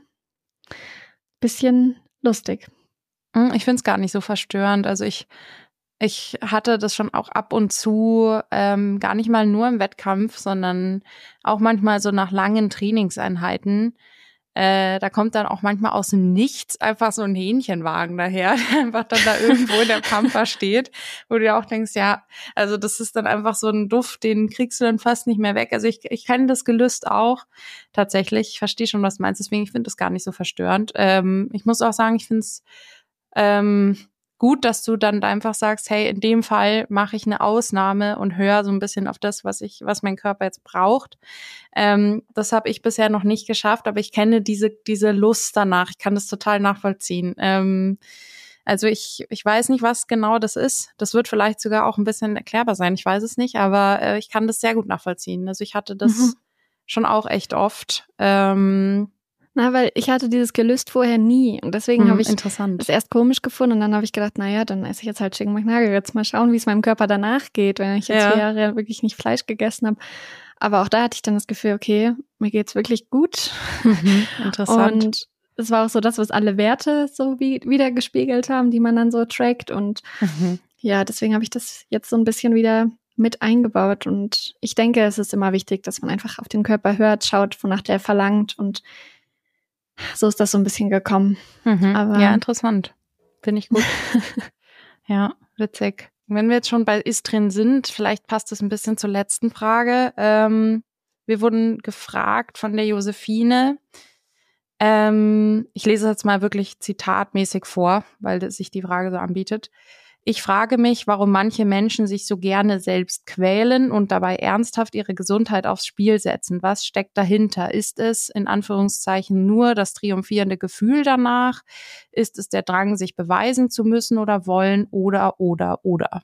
bisschen lustig. Ich finde es gar nicht so verstörend. Also ich Ich hatte das schon auch ab und zu, ähm, gar nicht mal nur im Wettkampf, sondern auch manchmal so nach langen Trainingseinheiten. Äh, da kommt dann auch manchmal aus dem Nichts einfach so ein Hähnchenwagen daher, der einfach dann da irgendwo in der Pampa steht, wo du dir auch denkst, ja, also das ist dann einfach so ein Duft, den kriegst du dann fast nicht mehr weg. Also ich, ich kenne das Gelüst auch tatsächlich. Ich verstehe schon, was du meinst, deswegen ich finde das gar nicht so verstörend. Ähm, ich muss auch sagen, ich finde es ähm, gut, dass du dann einfach sagst, hey, in dem Fall mache ich eine Ausnahme und höre so ein bisschen auf das, was ich, was mein Körper jetzt braucht. Ähm, das habe ich bisher noch nicht geschafft, aber ich kenne diese diese Lust danach. Ich kann das total nachvollziehen. Ähm, also ich ich weiß nicht, was genau das ist. Das wird vielleicht sogar auch ein bisschen erklärbar sein. Ich weiß es nicht, aber äh, ich kann das sehr gut nachvollziehen. Also ich hatte das mhm. schon auch echt oft. Ähm, Na, weil ich hatte dieses Gelüst vorher nie und deswegen hm, habe ich interessant. das erst komisch gefunden und dann habe ich gedacht, naja, dann esse ich jetzt halt Chicken McNuggets. Mal schauen, wie es meinem Körper danach geht, wenn ich jetzt Ja. vier Jahre wirklich nicht Fleisch gegessen habe. Aber auch da hatte ich dann das Gefühl, okay, mir geht's wirklich gut. Mhm, interessant. Und es war auch so das, was alle Werte so wie wieder gespiegelt haben, die man dann so trackt. Und Mhm. ja, deswegen habe ich das jetzt so ein bisschen wieder mit eingebaut. Und ich denke, es ist immer wichtig, dass man einfach auf den Körper hört, schaut, wonach der verlangt. Und so ist das so ein bisschen gekommen. Mhm. Aber ja, interessant. Finde ich gut. Ja, witzig. Wenn wir jetzt schon bei Ist drin sind, vielleicht passt es ein bisschen zur letzten Frage. Ähm, wir wurden gefragt von der Josephine. Ähm, ich lese jetzt mal wirklich zitatmäßig vor, weil sich die Frage so anbietet. Ich frage mich, warum manche Menschen sich so gerne selbst quälen und dabei ernsthaft ihre Gesundheit aufs Spiel setzen. Was steckt dahinter? Ist es, in Anführungszeichen, nur das triumphierende Gefühl danach? Ist es der Drang, sich beweisen zu müssen oder wollen? Oder, oder, oder?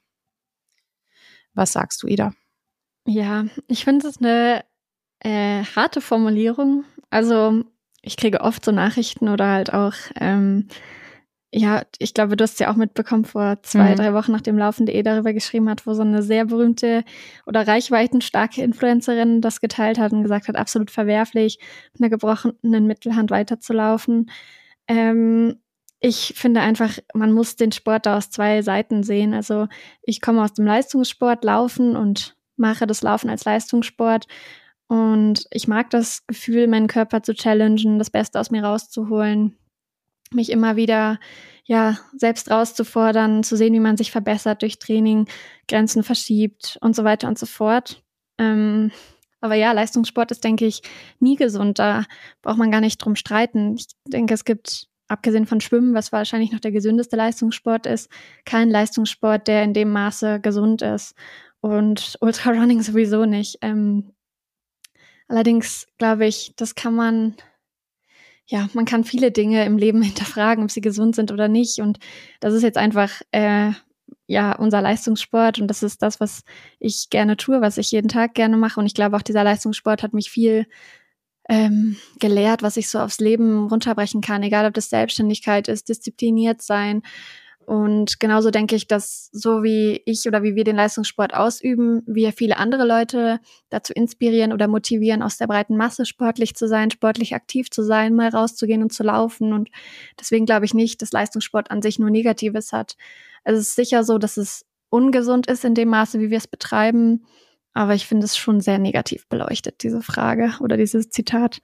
Was sagst du, Ida? Ja, ich finde es eine äh, harte Formulierung. Also ich kriege oft so Nachrichten oder halt auch ähm, ja, ich glaube, du hast ja auch mitbekommen, vor zwei, mhm. drei Wochen, nachdem Laufen.de darüber geschrieben hat, wo so eine sehr berühmte oder reichweitenstarke Influencerin das geteilt hat und gesagt hat, absolut verwerflich, mit einer gebrochenen Mittelhand weiterzulaufen. Ähm, ich finde einfach, man muss den Sport da aus zwei Seiten sehen. Also ich komme aus dem Leistungssport, Laufen und mache das Laufen als Leistungssport. Und ich mag das Gefühl, meinen Körper zu challengen, das Beste aus mir rauszuholen, mich immer wieder ja selbst rauszufordern, zu sehen, wie man sich verbessert durch Training, Grenzen verschiebt und so weiter und so fort. Ähm, aber ja, Leistungssport ist, denke ich, nie gesund. Da braucht man gar nicht drum streiten. Ich denke, es gibt, abgesehen von Schwimmen, was wahrscheinlich noch der gesündeste Leistungssport ist, keinen Leistungssport, der in dem Maße gesund ist. Und Ultrarunning sowieso nicht. Ähm, allerdings glaube ich, das kann man Ja, man kann viele Dinge im Leben hinterfragen, ob sie gesund sind oder nicht. Und das ist jetzt einfach äh, ja unser Leistungssport und das ist das, was ich gerne tue, was ich jeden Tag gerne mache. Und ich glaube, auch dieser Leistungssport hat mich viel ähm, gelehrt, was ich so aufs Leben runterbrechen kann, egal ob das Selbstständigkeit ist, diszipliniert sein. Und genauso denke ich, dass so wie ich oder wie wir den Leistungssport ausüben, wir viele andere Leute dazu inspirieren oder motivieren, aus der breiten Masse sportlich zu sein, sportlich aktiv zu sein, mal rauszugehen und zu laufen. Und deswegen glaube ich nicht, dass Leistungssport an sich nur Negatives hat. Also es ist sicher so, dass es ungesund ist in dem Maße, wie wir es betreiben. Aber ich finde es schon sehr negativ beleuchtet, diese Frage oder dieses Zitat.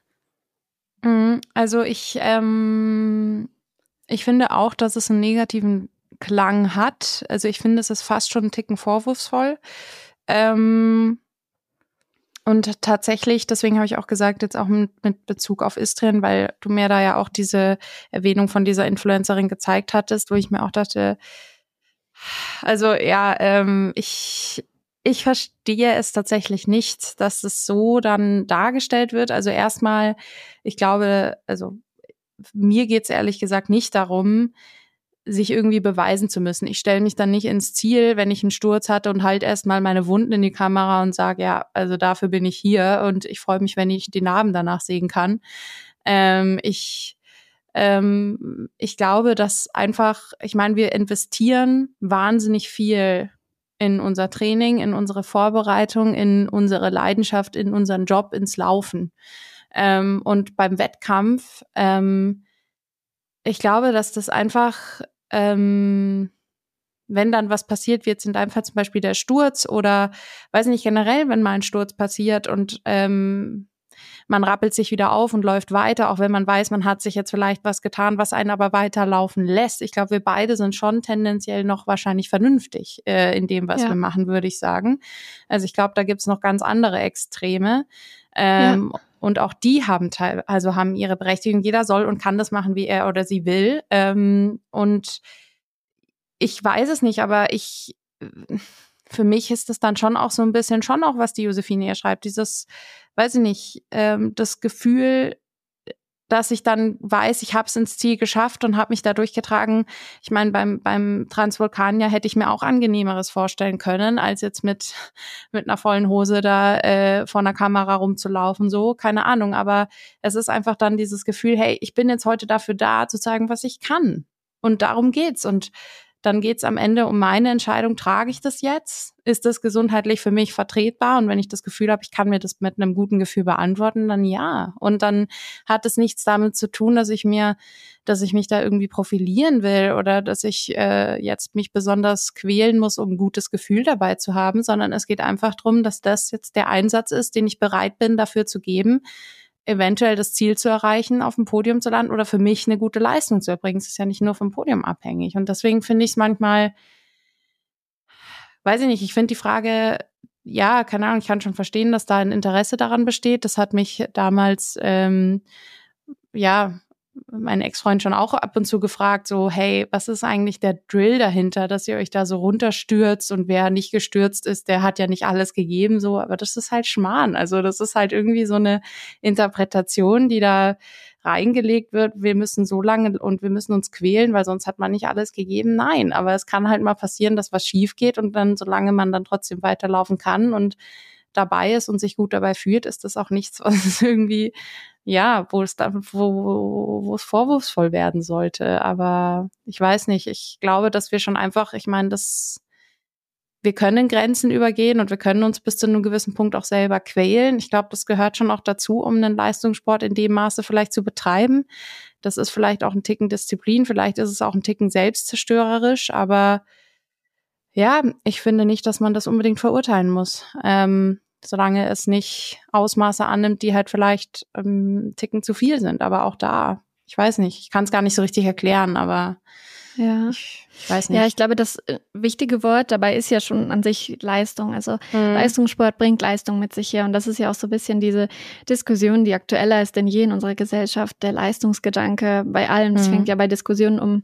Also ich, ähm, ich finde auch, dass es einen negativen Klang hat. Also ich finde, es ist fast schon einen Ticken vorwurfsvoll. Ähm, und tatsächlich, deswegen habe ich auch gesagt, jetzt auch mit, mit Bezug auf Istrien, weil du mir da ja auch diese Erwähnung von dieser Influencerin gezeigt hattest, wo ich mir auch dachte, also ja, ähm, ich ich verstehe es tatsächlich nicht, dass es so dann dargestellt wird. Also erstmal, ich glaube, also mir geht's ehrlich gesagt nicht darum, sich irgendwie beweisen zu müssen. Ich stelle mich dann nicht ins Ziel, wenn ich einen Sturz hatte und halt erstmal meine Wunden in die Kamera und sage, ja, also dafür bin ich hier und ich freue mich, wenn ich die Narben danach sehen kann. Ähm, ich ähm, ich glaube, dass einfach, ich meine, wir investieren wahnsinnig viel in unser Training, in unsere Vorbereitung, in unsere Leidenschaft, in unseren Job, ins Laufen. Ähm, und beim Wettkampf, ähm, ich glaube, dass das einfach, ähm, wenn dann was passiert, wie jetzt in deinem Fall zum Beispiel der Sturz oder, weiß nicht, generell, wenn mal ein Sturz passiert und ähm, man rappelt sich wieder auf und läuft weiter, auch wenn man weiß, man hat sich jetzt vielleicht was getan, was einen aber weiterlaufen lässt. Ich glaube, wir beide sind schon tendenziell noch wahrscheinlich vernünftig äh, in dem, was ja. wir machen, würde ich sagen. Also ich glaube, da gibt's noch ganz andere Extreme. Ähm, ja. Und auch die haben teil, also haben ihre Berechtigung. Jeder soll und kann das machen, wie er oder sie will. Ähm, und ich weiß es nicht, aber ich, für mich ist es dann schon auch so ein bisschen schon auch, was die Josephine hier schreibt, dieses, weiß ich nicht, ähm, das Gefühl, dass ich dann weiß, ich habe es ins Ziel geschafft und habe mich da durchgetragen. Ich meine, beim beim Transvulkanier hätte ich mir auch Angenehmeres vorstellen können, als jetzt mit mit einer vollen Hose da äh, vor einer Kamera rumzulaufen. So, keine Ahnung. Aber es ist einfach dann dieses Gefühl, hey, ich bin jetzt heute dafür da, zu zeigen, was ich kann. Und darum geht's. Und dann geht's am Ende um meine Entscheidung, trage ich das jetzt? Ist das gesundheitlich für mich vertretbar? Und wenn ich das Gefühl habe, ich kann mir das mit einem guten Gefühl beantworten, dann ja. Und dann hat es nichts damit zu tun, dass ich mir, dass ich mich da irgendwie profilieren will oder dass ich äh, jetzt mich besonders quälen muss, um ein gutes Gefühl dabei zu haben, sondern es geht einfach darum, dass das jetzt der Einsatz ist, den ich bereit bin, dafür zu geben, eventuell das Ziel zu erreichen, auf dem Podium zu landen oder für mich eine gute Leistung zu erbringen. Es ist ja nicht nur vom Podium abhängig. Und deswegen finde ich es manchmal, weiß ich nicht, ich finde die Frage, ja, keine Ahnung, ich kann schon verstehen, dass da ein Interesse daran besteht. Das hat mich damals, ähm, ja, mein Ex-Freund schon auch ab und zu gefragt, so, hey, was ist eigentlich der Drill dahinter, dass ihr euch da so runterstürzt und wer nicht gestürzt ist, der hat ja nicht alles gegeben, so, aber das ist halt Schmarrn. Also das ist halt irgendwie so eine Interpretation, die da reingelegt wird, wir müssen so lange und wir müssen uns quälen, weil sonst hat man nicht alles gegeben. Nein, aber es kann halt mal passieren, dass was schief geht und dann, solange man dann trotzdem weiterlaufen kann und dabei ist und sich gut dabei fühlt, ist das auch nichts, was irgendwie, ja, wo es da, wo, wo es vorwurfsvoll werden sollte. Aber ich weiß nicht, ich glaube, dass wir schon einfach, ich meine, das, wir können Grenzen übergehen und wir können uns bis zu einem gewissen Punkt auch selber quälen. Ich glaube, das gehört schon auch dazu, um einen Leistungssport in dem Maße vielleicht zu betreiben. Das ist vielleicht auch ein Ticken Disziplin, vielleicht ist es auch ein Ticken selbstzerstörerisch, aber ja, ich finde nicht, dass man das unbedingt verurteilen muss. Ähm, solange es nicht Ausmaße annimmt, die halt vielleicht ähm, Ticken zu viel sind. Aber auch da, ich weiß nicht, ich kann es gar nicht so richtig erklären, aber ja. ich, ich weiß nicht. Ja, ich glaube, das wichtige Wort dabei ist ja schon an sich Leistung. Also mhm. Leistungssport bringt Leistung mit sich her. Und das ist ja auch so ein bisschen diese Diskussion, die aktueller ist denn je in unserer Gesellschaft. Der Leistungsgedanke bei allem. Das mhm. fängt ja bei Diskussionen um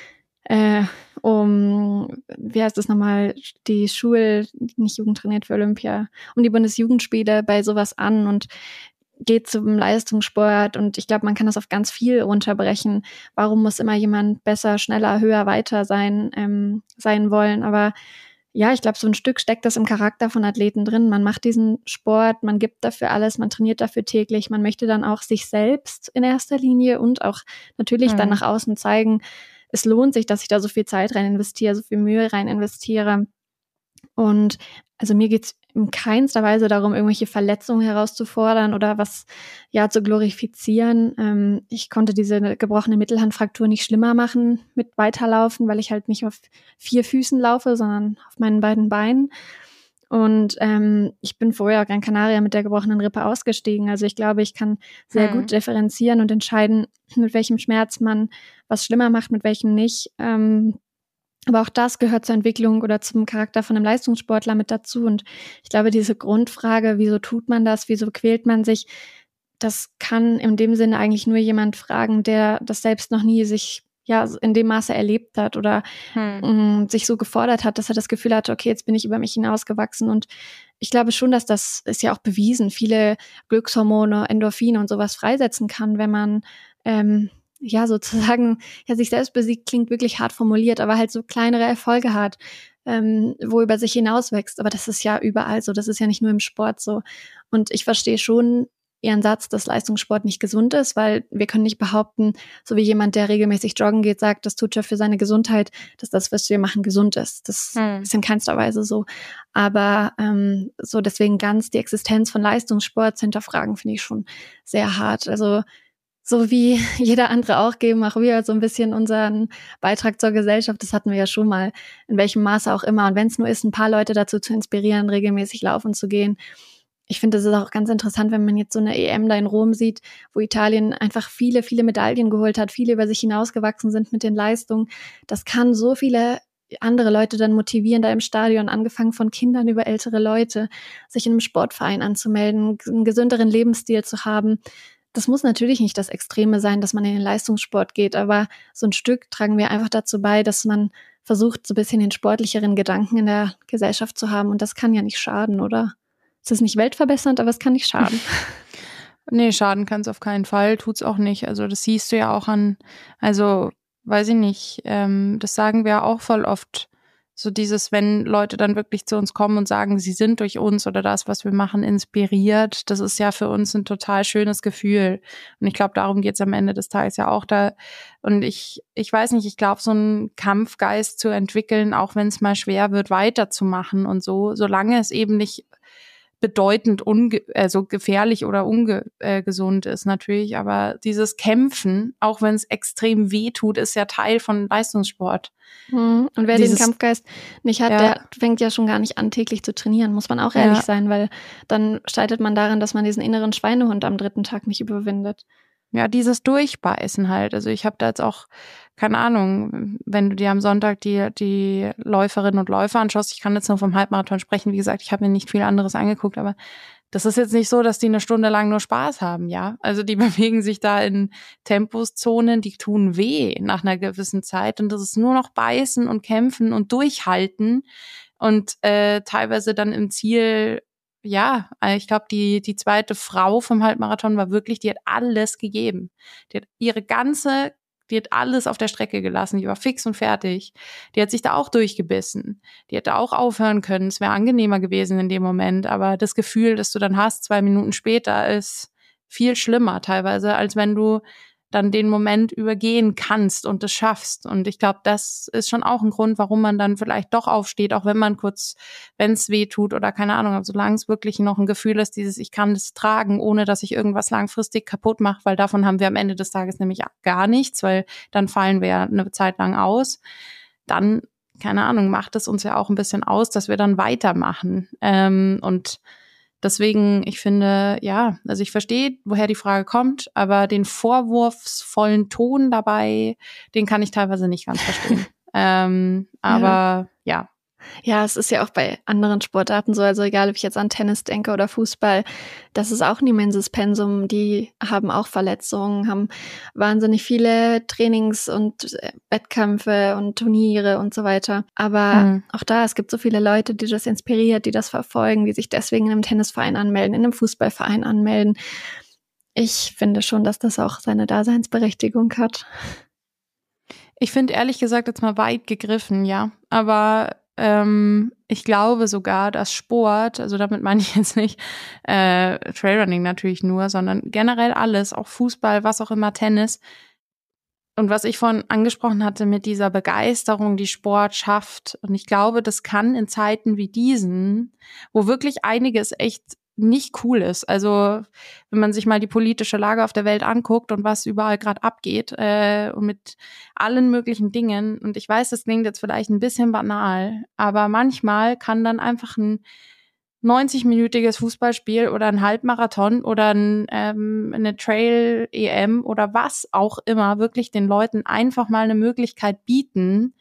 äh, um, wie heißt das nochmal, die Schul, nicht Jugend trainiert für Olympia, um die Bundesjugendspiele bei sowas an und geht zum Leistungssport. Und ich glaube, man kann das auf ganz viel runterbrechen. Warum muss immer jemand besser, schneller, höher, weiter sein, ähm, sein wollen? Aber ja, ich glaube, so ein Stück steckt das im Charakter von Athleten drin. Man macht diesen Sport, man gibt dafür alles, man trainiert dafür täglich. Man möchte dann auch sich selbst in erster Linie und auch natürlich mhm. dann nach außen zeigen, es lohnt sich, dass ich da so viel Zeit rein investiere, so viel Mühe rein investiere. Und also mir geht's in keinster Weise darum, irgendwelche Verletzungen herauszufordern oder was ja zu glorifizieren. Ähm, ich konnte diese gebrochene Mittelhandfraktur nicht schlimmer machen mit Weiterlaufen, weil ich halt nicht auf vier Füßen laufe, sondern auf meinen beiden Beinen. Und ähm, ich bin vorher Gran Canaria mit der gebrochenen Rippe ausgestiegen. Also ich glaube, ich kann sehr hm. gut differenzieren und entscheiden, mit welchem Schmerz man was schlimmer macht, mit welchem nicht. Ähm, aber auch das gehört zur Entwicklung oder zum Charakter von einem Leistungssportler mit dazu. Und ich glaube, diese Grundfrage, wieso tut man das, wieso quält man sich, das kann in dem Sinne eigentlich nur jemand fragen, der das selbst noch nie sich ja in dem Maße erlebt hat oder hm. mh, sich so gefordert hat, dass er das Gefühl hatte, okay, jetzt bin ich über mich hinausgewachsen. Und ich glaube schon, dass das ist ja auch bewiesen, viele Glückshormone, Endorphine und sowas freisetzen kann, wenn man ähm, ja sozusagen ja sich selbst besiegt, klingt wirklich hart formuliert, aber halt so kleinere Erfolge hat, ähm, wo über sich hinauswächst. Aber das ist ja überall so, das ist ja nicht nur im Sport so. Und ich verstehe schon Ihren Satz, dass Leistungssport nicht gesund ist, weil wir können nicht behaupten, so wie jemand, der regelmäßig joggen geht, sagt, das tut ja für seine Gesundheit, dass das, was wir machen, gesund ist. Das hm. ist in keinster Weise so. Aber ähm, so deswegen ganz die Existenz von Leistungssport zu hinterfragen, finde ich schon sehr hart. Also so wie jeder andere auch geben auch wir so ein bisschen unseren Beitrag zur Gesellschaft. Das hatten wir ja schon mal, in welchem Maße auch immer. Und wenn es nur ist, ein paar Leute dazu zu inspirieren, regelmäßig laufen zu gehen. Ich finde, das ist auch ganz interessant, wenn man jetzt so eine E M da in Rom sieht, wo Italien einfach viele, viele Medaillen geholt hat, viele über sich hinausgewachsen sind mit den Leistungen. Das kann so viele andere Leute dann motivieren, da im Stadion, angefangen von Kindern über ältere Leute, sich in einem Sportverein anzumelden, einen gesünderen Lebensstil zu haben. Das muss natürlich nicht das Extreme sein, dass man in den Leistungssport geht, aber so ein Stück tragen wir einfach dazu bei, dass man versucht, so ein bisschen den sportlicheren Gedanken in der Gesellschaft zu haben. Und das kann ja nicht schaden, oder? Es ist nicht weltverbessernd, aber es kann nicht schaden. Nee, schaden kann es auf keinen Fall, tut's auch nicht. Also das siehst du ja auch an, also weiß ich nicht, ähm, das sagen wir auch voll oft, so dieses, wenn Leute dann wirklich zu uns kommen und sagen, sie sind durch uns oder das, was wir machen, inspiriert, das ist ja für uns ein total schönes Gefühl. Und ich glaube, darum geht's am Ende des Tages ja auch da. Und ich ich weiß nicht, ich glaube, so einen Kampfgeist zu entwickeln, auch wenn es mal schwer wird, weiterzumachen und so, solange es eben nicht bedeutend unge also gefährlich oder ungesund äh, ist natürlich, aber dieses Kämpfen, auch wenn es extrem weh tut, ist ja Teil von Leistungssport. Mhm. Und wer Dieses, den Kampfgeist nicht hat, ja. der fängt ja schon gar nicht an, täglich zu trainieren, muss man auch ehrlich Ja. sein, weil dann scheitert man daran, dass man diesen inneren Schweinehund am dritten Tag nicht überwindet. Ja, dieses Durchbeißen halt. Also ich habe da jetzt auch, keine Ahnung, wenn du dir am Sonntag die die Läuferinnen und Läufer anschaust, ich kann jetzt nur vom Halbmarathon sprechen, wie gesagt, ich habe mir nicht viel anderes angeguckt, aber das ist jetzt nicht so, dass die eine Stunde lang nur Spaß haben, ja. Also die bewegen sich da in Tempuszonen, die tun weh nach einer gewissen Zeit und das ist nur noch beißen und kämpfen und durchhalten und äh, teilweise dann im Ziel, ja, ich glaube, die die zweite Frau vom Halbmarathon war wirklich, die hat alles gegeben. Die hat ihre ganze Die hat alles auf der Strecke gelassen, die war fix und fertig. Die hat sich da auch durchgebissen. Die hätte auch aufhören können, es wäre angenehmer gewesen in dem Moment, aber das Gefühl, das du dann hast, zwei Minuten später, ist viel schlimmer teilweise, als wenn du dann den Moment übergehen kannst und es schaffst. Und ich glaube, das ist schon auch ein Grund, warum man dann vielleicht doch aufsteht, auch wenn man kurz, wenn es weh tut oder keine Ahnung, aber solange es wirklich noch ein Gefühl ist, dieses, ich kann das tragen, ohne dass ich irgendwas langfristig kaputt mache, weil davon haben wir am Ende des Tages nämlich gar nichts, weil dann fallen wir ja eine Zeit lang aus. Dann, keine Ahnung, macht es uns ja auch ein bisschen aus, dass wir dann weitermachen. Ähm, und Deswegen, ich finde, ja, also ich verstehe, woher die Frage kommt, aber den vorwurfsvollen Ton dabei, den kann ich teilweise nicht ganz verstehen. ähm, aber ja. Ja, es ist ja auch bei anderen Sportarten so, also egal, ob ich jetzt an Tennis denke oder Fußball, das ist auch ein immenses Pensum. Die haben auch Verletzungen, haben wahnsinnig viele Trainings und Wettkämpfe und Turniere und so weiter. Aber mhm. auch da, es gibt so viele Leute, die das inspiriert, die das verfolgen, die sich deswegen in einem Tennisverein anmelden, in einem Fußballverein anmelden. Ich finde schon, dass das auch seine Daseinsberechtigung hat. Ich finde ehrlich gesagt jetzt mal weit gegriffen, ja. Aber ähm, ich glaube sogar, dass Sport, also damit meine ich jetzt nicht äh, Trailrunning natürlich nur, sondern generell alles, auch Fußball, was auch immer, Tennis. Und was ich vorhin angesprochen hatte mit dieser Begeisterung, die Sport schafft. Und ich glaube, das kann in Zeiten wie diesen, wo wirklich einiges echt nicht cool ist. Also wenn man sich mal die politische Lage auf der Welt anguckt und was überall gerade abgeht äh, und mit allen möglichen Dingen. Und ich weiß, das klingt jetzt vielleicht ein bisschen banal, aber manchmal kann dann einfach ein neunzig-minütiges Fußballspiel oder ein Halbmarathon oder ein, ähm, eine Trail-E M oder was auch immer wirklich den Leuten einfach mal eine Möglichkeit bieten,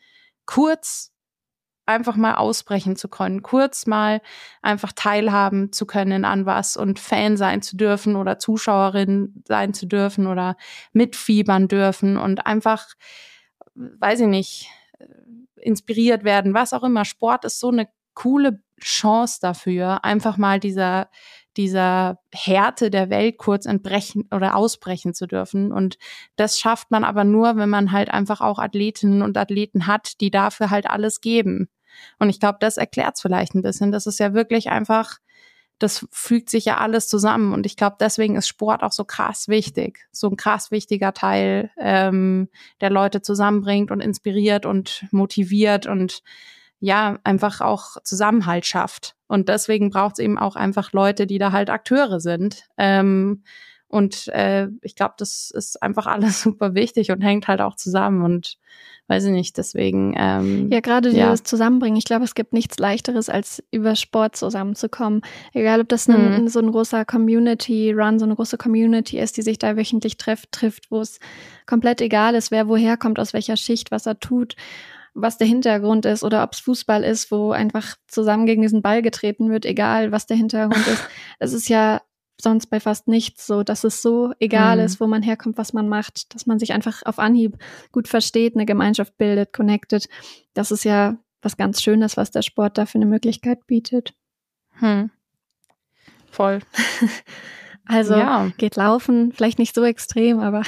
kurz einfach mal ausbrechen zu können, kurz mal einfach teilhaben zu können an was und Fan sein zu dürfen oder Zuschauerin sein zu dürfen oder mitfiebern dürfen und einfach, weiß ich nicht, inspiriert werden, was auch immer. Sport ist so eine coole Chance dafür, einfach mal dieser dieser Härte der Welt kurz entbrechen oder ausbrechen zu dürfen. Und das schafft man aber nur, wenn man halt einfach auch Athletinnen und Athleten hat, die dafür halt alles geben. Und ich glaube, das erklärt es vielleicht ein bisschen. Das ist ja wirklich einfach, das fügt sich ja alles zusammen. Und ich glaube, deswegen ist Sport auch so krass wichtig. So ein krass wichtiger Teil, ähm, der Leute zusammenbringt und inspiriert und motiviert und ja, einfach auch Zusammenhalt schafft. Und deswegen braucht es eben auch einfach Leute, die da halt Akteure sind. Ähm, und äh, ich glaube, das ist einfach alles super wichtig und hängt halt auch zusammen und weiß ich nicht, deswegen ähm, Ja, gerade ja. dieses Zusammenbringen. Ich glaube, es gibt nichts Leichteres, als über Sport zusammenzukommen. Egal, ob das ein, mhm. so ein großer Community-Run, so eine große Community ist, die sich da wöchentlich trifft, trifft, wo es komplett egal ist, wer woher kommt, aus welcher Schicht, was er tut, was der Hintergrund ist oder ob es Fußball ist, wo einfach zusammen gegen diesen Ball getreten wird, egal was der Hintergrund ist. Es ist ja sonst bei fast nichts so, dass es so egal Mhm. ist, wo man herkommt, was man macht, dass man sich einfach auf Anhieb gut versteht, eine Gemeinschaft bildet, connected. Das ist ja was ganz Schönes, was der Sport da für eine Möglichkeit bietet. Hm. Voll. Also Ja. geht laufen, vielleicht nicht so extrem, aber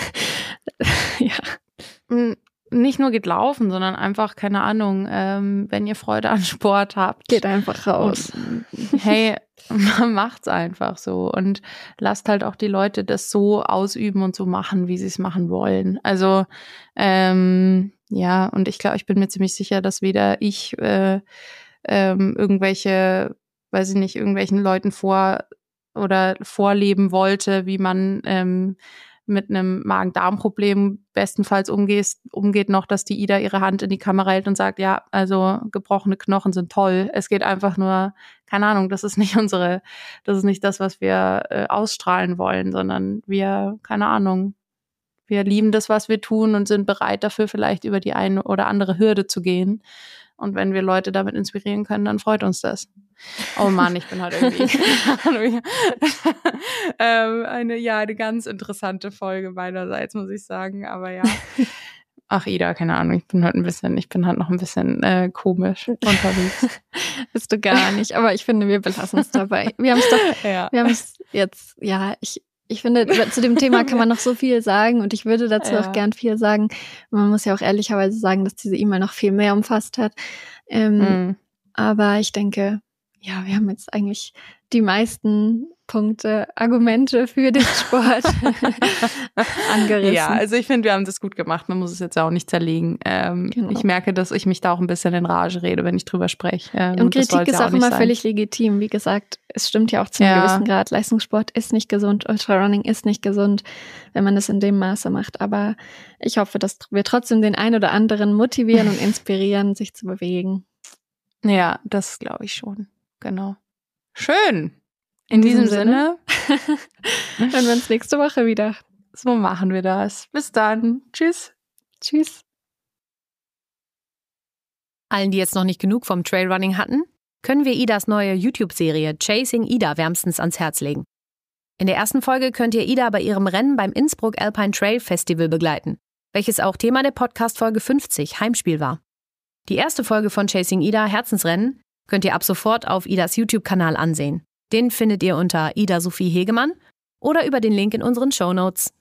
ja. Mm, Nicht nur geht laufen, sondern einfach, keine Ahnung, ähm, wenn ihr Freude an Sport habt. Geht einfach raus. Und, hey, macht's einfach so und lasst halt auch die Leute das so ausüben und so machen, wie sie es machen wollen. Also ähm, ja, und ich glaube, ich bin mir ziemlich sicher, dass weder ich äh, ähm, irgendwelche, weiß ich nicht, irgendwelchen Leuten vor oder vorleben wollte, wie man ähm, mit einem Magen-Darm-Problem bestenfalls umgeht, umgeht noch, dass die Ida ihre Hand in die Kamera hält und sagt, ja, also gebrochene Knochen sind toll. Es geht einfach nur, keine Ahnung, das ist nicht unsere, das ist nicht das, was wir äh, ausstrahlen wollen, sondern wir, keine Ahnung, wir lieben das, was wir tun und sind bereit dafür vielleicht über die eine oder andere Hürde zu gehen. Und wenn wir Leute damit inspirieren können, dann freut uns das. Oh Mann, ich bin halt irgendwie ähm, eine, ja, eine ganz interessante Folge meinerseits, muss ich sagen. Aber ja. Ach, Ida, keine Ahnung, ich bin halt ein bisschen, ich bin halt noch ein bisschen äh, komisch unterwegs. Bist du gar nicht, aber ich finde, wir belassen es dabei. Wir haben es doch, Ja. wir haben es jetzt, ja, ich, ich finde, zu dem Thema kann man noch so viel sagen und ich würde dazu Ja. auch gern viel sagen. Man muss ja auch ehrlicherweise sagen, dass diese E-Mail noch viel mehr umfasst hat. Ähm, Mhm. Aber ich denke, ja, wir haben jetzt eigentlich die meisten Punkte, Argumente für den Sport angerissen. Ja, also ich finde, wir haben das gut gemacht. Man muss es jetzt auch nicht zerlegen. Ähm, Genau. Ich merke, dass ich mich da auch ein bisschen in Rage rede, wenn ich drüber spreche. Ähm, Und das Kritik sollte ist ja auch nicht immer sein. völlig legitim. Wie gesagt, es stimmt ja auch zu einem Ja. gewissen Grad. Leistungssport ist nicht gesund, Ultrarunning ist nicht gesund, wenn man es in dem Maße macht. Aber ich hoffe, dass wir trotzdem den einen oder anderen motivieren und inspirieren, sich zu bewegen. Ja, das glaube ich schon. Genau. Schön. In, In diesem, diesem Sinne, Hören wir uns nächste Woche wieder. so machen wir das. Bis dann. Tschüss. Tschüss. Allen, die jetzt noch nicht genug vom Trailrunning hatten, können wir Idas neue YouTube-Serie Chasing Ida wärmstens ans Herz legen. In der ersten Folge könnt ihr Ida bei ihrem Rennen beim Innsbruck Alpine Trail Festival begleiten, welches auch Thema der Podcast-Folge fünfzig, Heimspiel, war. Die erste Folge von Chasing Ida, Herzensrennen, könnt ihr ab sofort auf Idas YouTube-Kanal ansehen. Den findet ihr unter Ida Sophie Hegemann oder über den Link in unseren Shownotes.